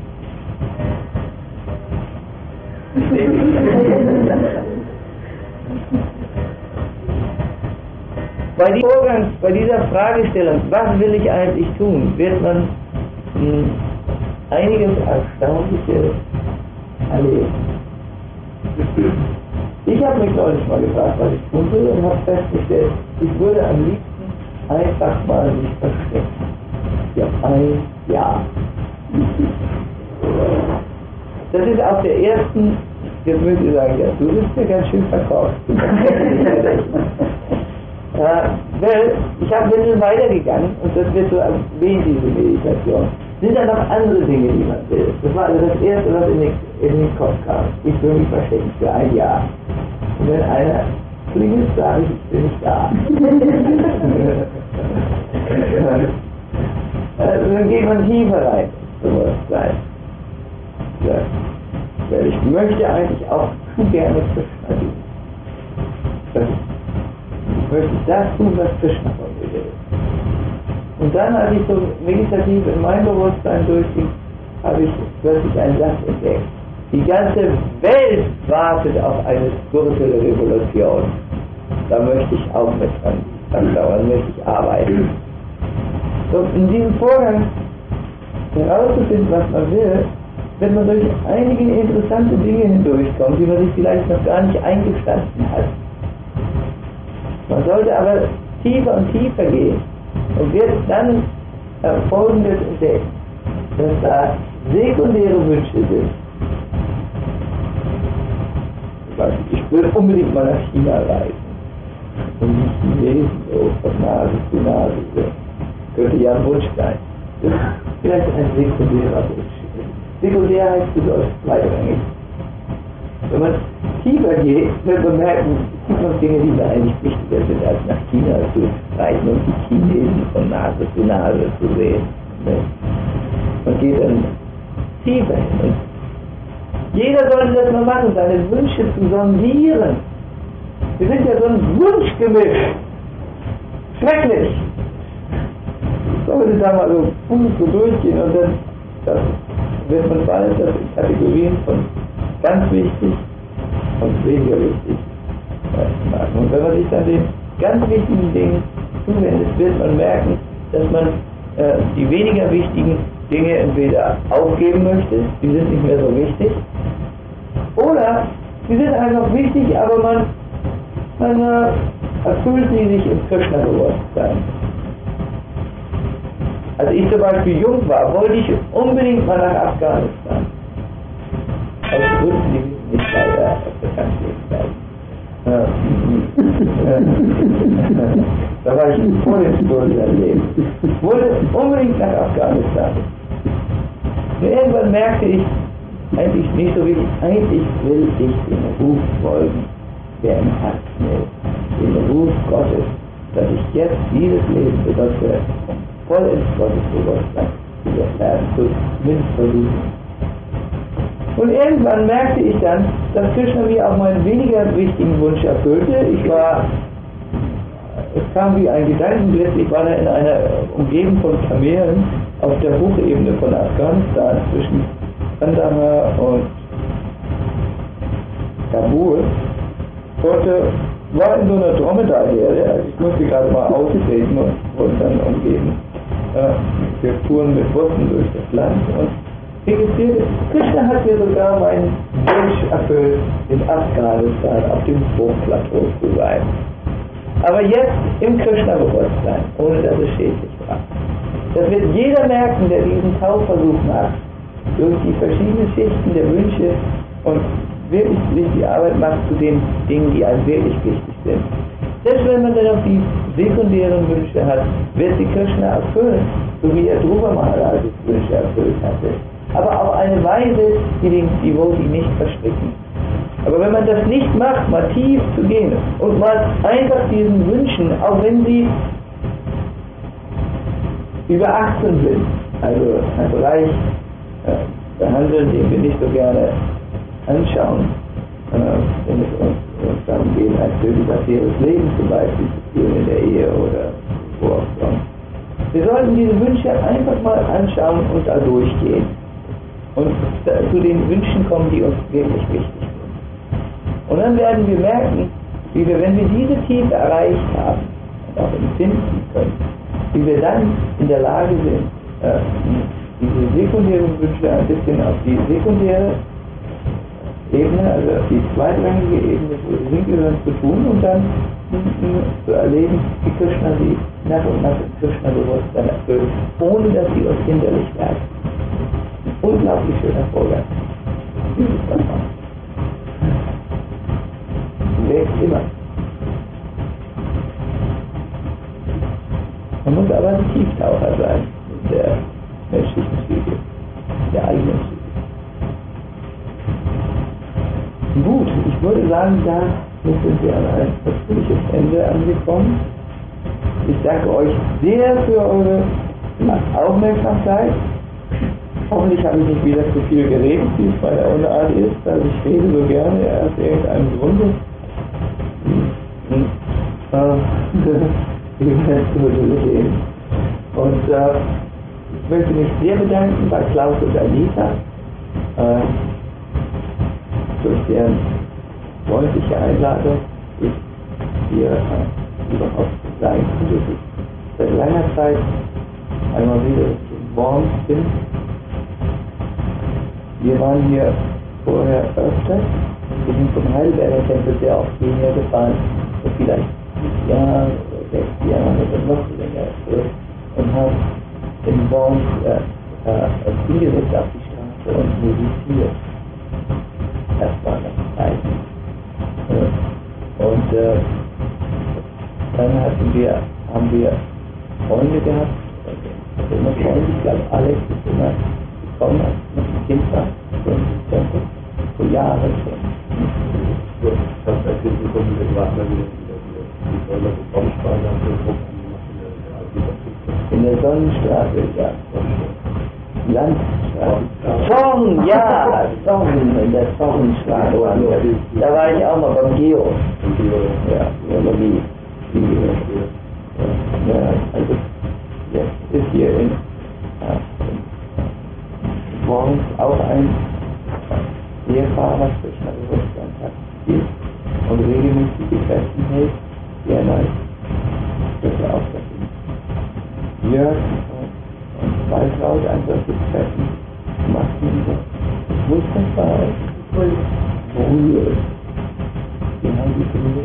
Bei dieser Fragestellung, was will ich eigentlich tun, wird man einiges Erstaunliches erleben. Ich habe mich neulich mal gefragt, was ich tun will, und habe festgestellt, ich würde am liebsten einfach mal mich verstecken. Ja, ein Jahr. Das ist auf der ersten, jetzt müsst ihr sagen, ja, du bist ja ganz schön verkauft. Weil ich habe ein bisschen weitergegangen, und das wird so erwähnt, diese Meditation. Sind da noch andere Dinge, die man will? Das war also das Erste, was in den Kopf kam. Ich will mich verstecken für ein Jahr. Und wenn einer klingelt, sage ich bin nicht da. Also dann geht man tiefer rein, sowas sein. Ja. Weil ich möchte eigentlich auch zu gerne Krishna dienen. Ich möchte das tun, was Krishna von mir will. Und dann, als ich so meditativ in mein Bewusstsein durchging, habe ich plötzlich einen Satz entdeckt. Die ganze Welt wartet auf eine spirituelle Revolution. Da möchte ich auch mit dran dauern, möchte ich arbeiten. So, in diesem Vorgang herauszufinden, was man will, wenn man durch einige interessante Dinge hindurchkommt, die man sich vielleicht noch gar nicht eingestanden hat. Man sollte aber tiefer und tiefer gehen und wird dann Folgendes entdeckt, dass da sekundäre Wünsche sind. Ich will unbedingt mal nach China reisen und die Chinesen so von Nase zu Nase sind. Könnte ja ein Wunsch sein. Das ist vielleicht ein sekundärer Wunsch. Sekundär heißt bedeutet zweitrangig. Wenn man tiefer geht, wird man merken, es gibt noch Dinge, die mir eigentlich wichtiger sind, als nach China zu reisen und die Chinesen von Nase zu Nase zu sehen. Man geht dann tiefer hin. Und jeder sollte das mal machen, seine Wünsche zu sondieren. Wir sind ja so ein Wunschgemisch. Schrecklich. Ich sollte da mal so durchgehen und dann wird man bald das in Kategorien von ganz wichtig und weniger wichtig machen. Und wenn man sich dann den ganz wichtigen Dingen zuwendet, wird man merken, dass man die weniger wichtigen Dinge entweder aufgeben möchte, die sind nicht mehr so wichtig, oder sie sind einfach wichtig, aber man erfüllt sie sich im Krishna-Bewusstsein. Als ich zum Beispiel jung war, wollte ich unbedingt mal nach Afghanistan. Aus Gründen, die nicht weiter bekannt werden. Da war ich vor dem Sturm erlebt. Ich wollte unbedingt nach Afghanistan. Und irgendwann merkte ich, eigentlich nicht so wichtig, eigentlich will ich den Ruf folgen, der im Herzen ist. Den Ruf Gottes, dass ich jetzt dieses Leben benutze, um voll ins Gottesbewusstsein zu zumindest versuchen. Und irgendwann merkte ich dann, dass Krishna mir auch meinen weniger wichtigen Wunsch erfüllte. Es kam wie ein Gedankenblitz, ich war da in einer Umgebung von Kamelen auf der Hochebene von Afghanistan zwischen Kandahar und Kabul. War in so einer Dromedar-Herde, also ich musste gerade mal austreten und wurde dann umgeben. Wir fuhren mit Bussen durch das Land und registrierte, Krishna hat mir sogar meinen Wunsch erfüllt, in Afghanistan auf dem Hochplateau zu sein. Aber jetzt im Krishna-Bewusstsein, ohne dass es schädlich war. Das wird jeder merken, der diesen Tauchversuch macht, durch die verschiedenen Schichten der Wünsche und wirklich sich die Arbeit macht zu den Dingen, die einem wirklich wichtig sind. Selbst wenn man dann auch die sekundären Wünsche hat, wird sie Krishna erfüllen, so wie er Dhruva Maharaj Wünsche erfüllt hatte. Aber auf eine Weise, die den Devotee nicht verstricken. Aber wenn man das nicht macht, mal tief zu gehen und mal einfach diesen Wünschen, auch wenn sie über 18 sind, also ein Bereich behandeln, den wir nicht so gerne anschauen, wenn es uns darum geht, ein zölibatäres Leben zum Beispiel zu führen in der Ehe oder wo auch sonst. Wir sollten diese Wünsche einfach mal anschauen und da durchgehen und zu den Wünschen kommen, die uns wirklich wichtig sind. Und dann werden wir merken, wie wir, wenn wir diese Tiefe erreicht haben und auch empfinden können, wie wir dann in der Lage sind, diese sekundären Wünsche ein bisschen auf die sekundäre Ebene, also auf die zweitrangige Ebene, wo sie hingehören, zu tun und dann zu erleben, wie Krishna sie nach und nach im Krishna-Bewusstsein erfüllt, ohne dass sie uns hinderlich werden. Ein unglaublich schöner Vorgang. Dieses Verfahren. Wächst immer. Man muss aber ein Tieftaucher sein in der menschlichen Psyche, der eigenen Psyche. Gut, ich würde sagen, da sind wir an ein natürliches Ende angekommen. Ich danke euch sehr für eure Aufmerksamkeit. Hoffentlich habe ich nicht wieder zu viel geredet, wie es bei der Unart ist. Also ich rede so gerne aus irgendeinem Grunde. Und ich möchte mich sehr bedanken bei Klaus und Anita, durch deren freundliche Einladung ich hier überhaupt sein konnte. Ich seit langer Zeit einmal wieder in Worms bin. Wir waren hier vorher öfter. Wir sind zum Heidelberger Tempel sehr oft hierher gefahren. So vielleicht 5 Jahre oder 6 Jahre oder noch länger zurück. Und haben in Worms hingesetzt auf die Straße und musiziert. Das war das Zeichen. Und dann haben wir Freunde gehabt, also immer Freunde, ich glaube Alex ist immer gekommen, als ich noch ein Kind war, so in den Tempel, vor Jahren schon. Das heißt, als wir gekommen sind, waren wir die Säule des Baumspargers haben wir Druck angemacht In der Sonnenstraße, ja. Landstraße. Zorn, ja! Zorn, in der Zornstraße. Da war ich auch mal beim Geo. Ja, Biologie. Ja, also jetzt ist hier in Worms auch ein Ehepaar, was durch nach Russland hat, geht und regelmäßig die Kräfte hält, sehr nice. Das ist auch das sind Jörg und Waltraud ein solches Treffen machten wieder. Wo ist das bei euch? Brühe. Die haben die Brühe.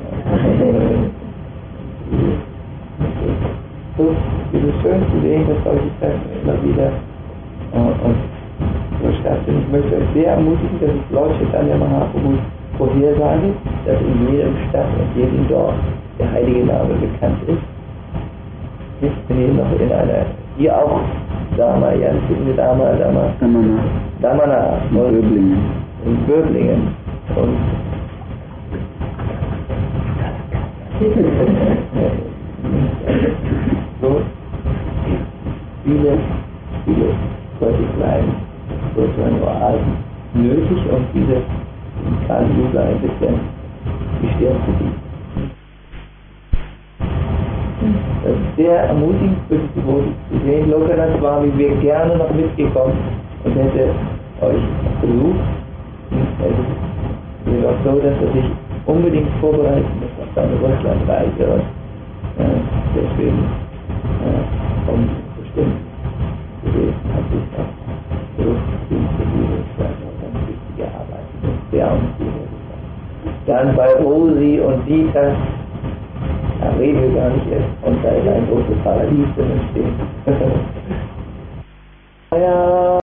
So, es ist schön zu sehen, dass solche Treffen immer wieder und so stattfinden. Ich möchte euch sehr ermutigen, dass ich laut Chaitanya Mahaprabhu vorhersage, dass in jedem Stadt und jedem Dorf der heilige Name bekannt ist. Ich bin hier noch in einer, hier auch Dama, ja, ich bin Damana in Böblingen und so viele solche kleinen spirituellen Oasen nötig, um diese Kali Yuga ein bisschen die Stirn zu bieten. Das ist sehr ermutigend zu sehen. Lokanath Swami wäre gerne noch mitgekommen und hätte euch besucht. Es ist auch so, dass er sich unbedingt vorbereiten muss auf seine Russlandreise und deswegen kommt bestimmt gewesen, hat sich auch zurückgezogen für diese ganz wichtige Arbeit. Das ist sehr motivierend. Dann bei Rosi und Dieter, da reden wir gar nicht erst, und da ist ein großes Paradies drin stehen. Ja.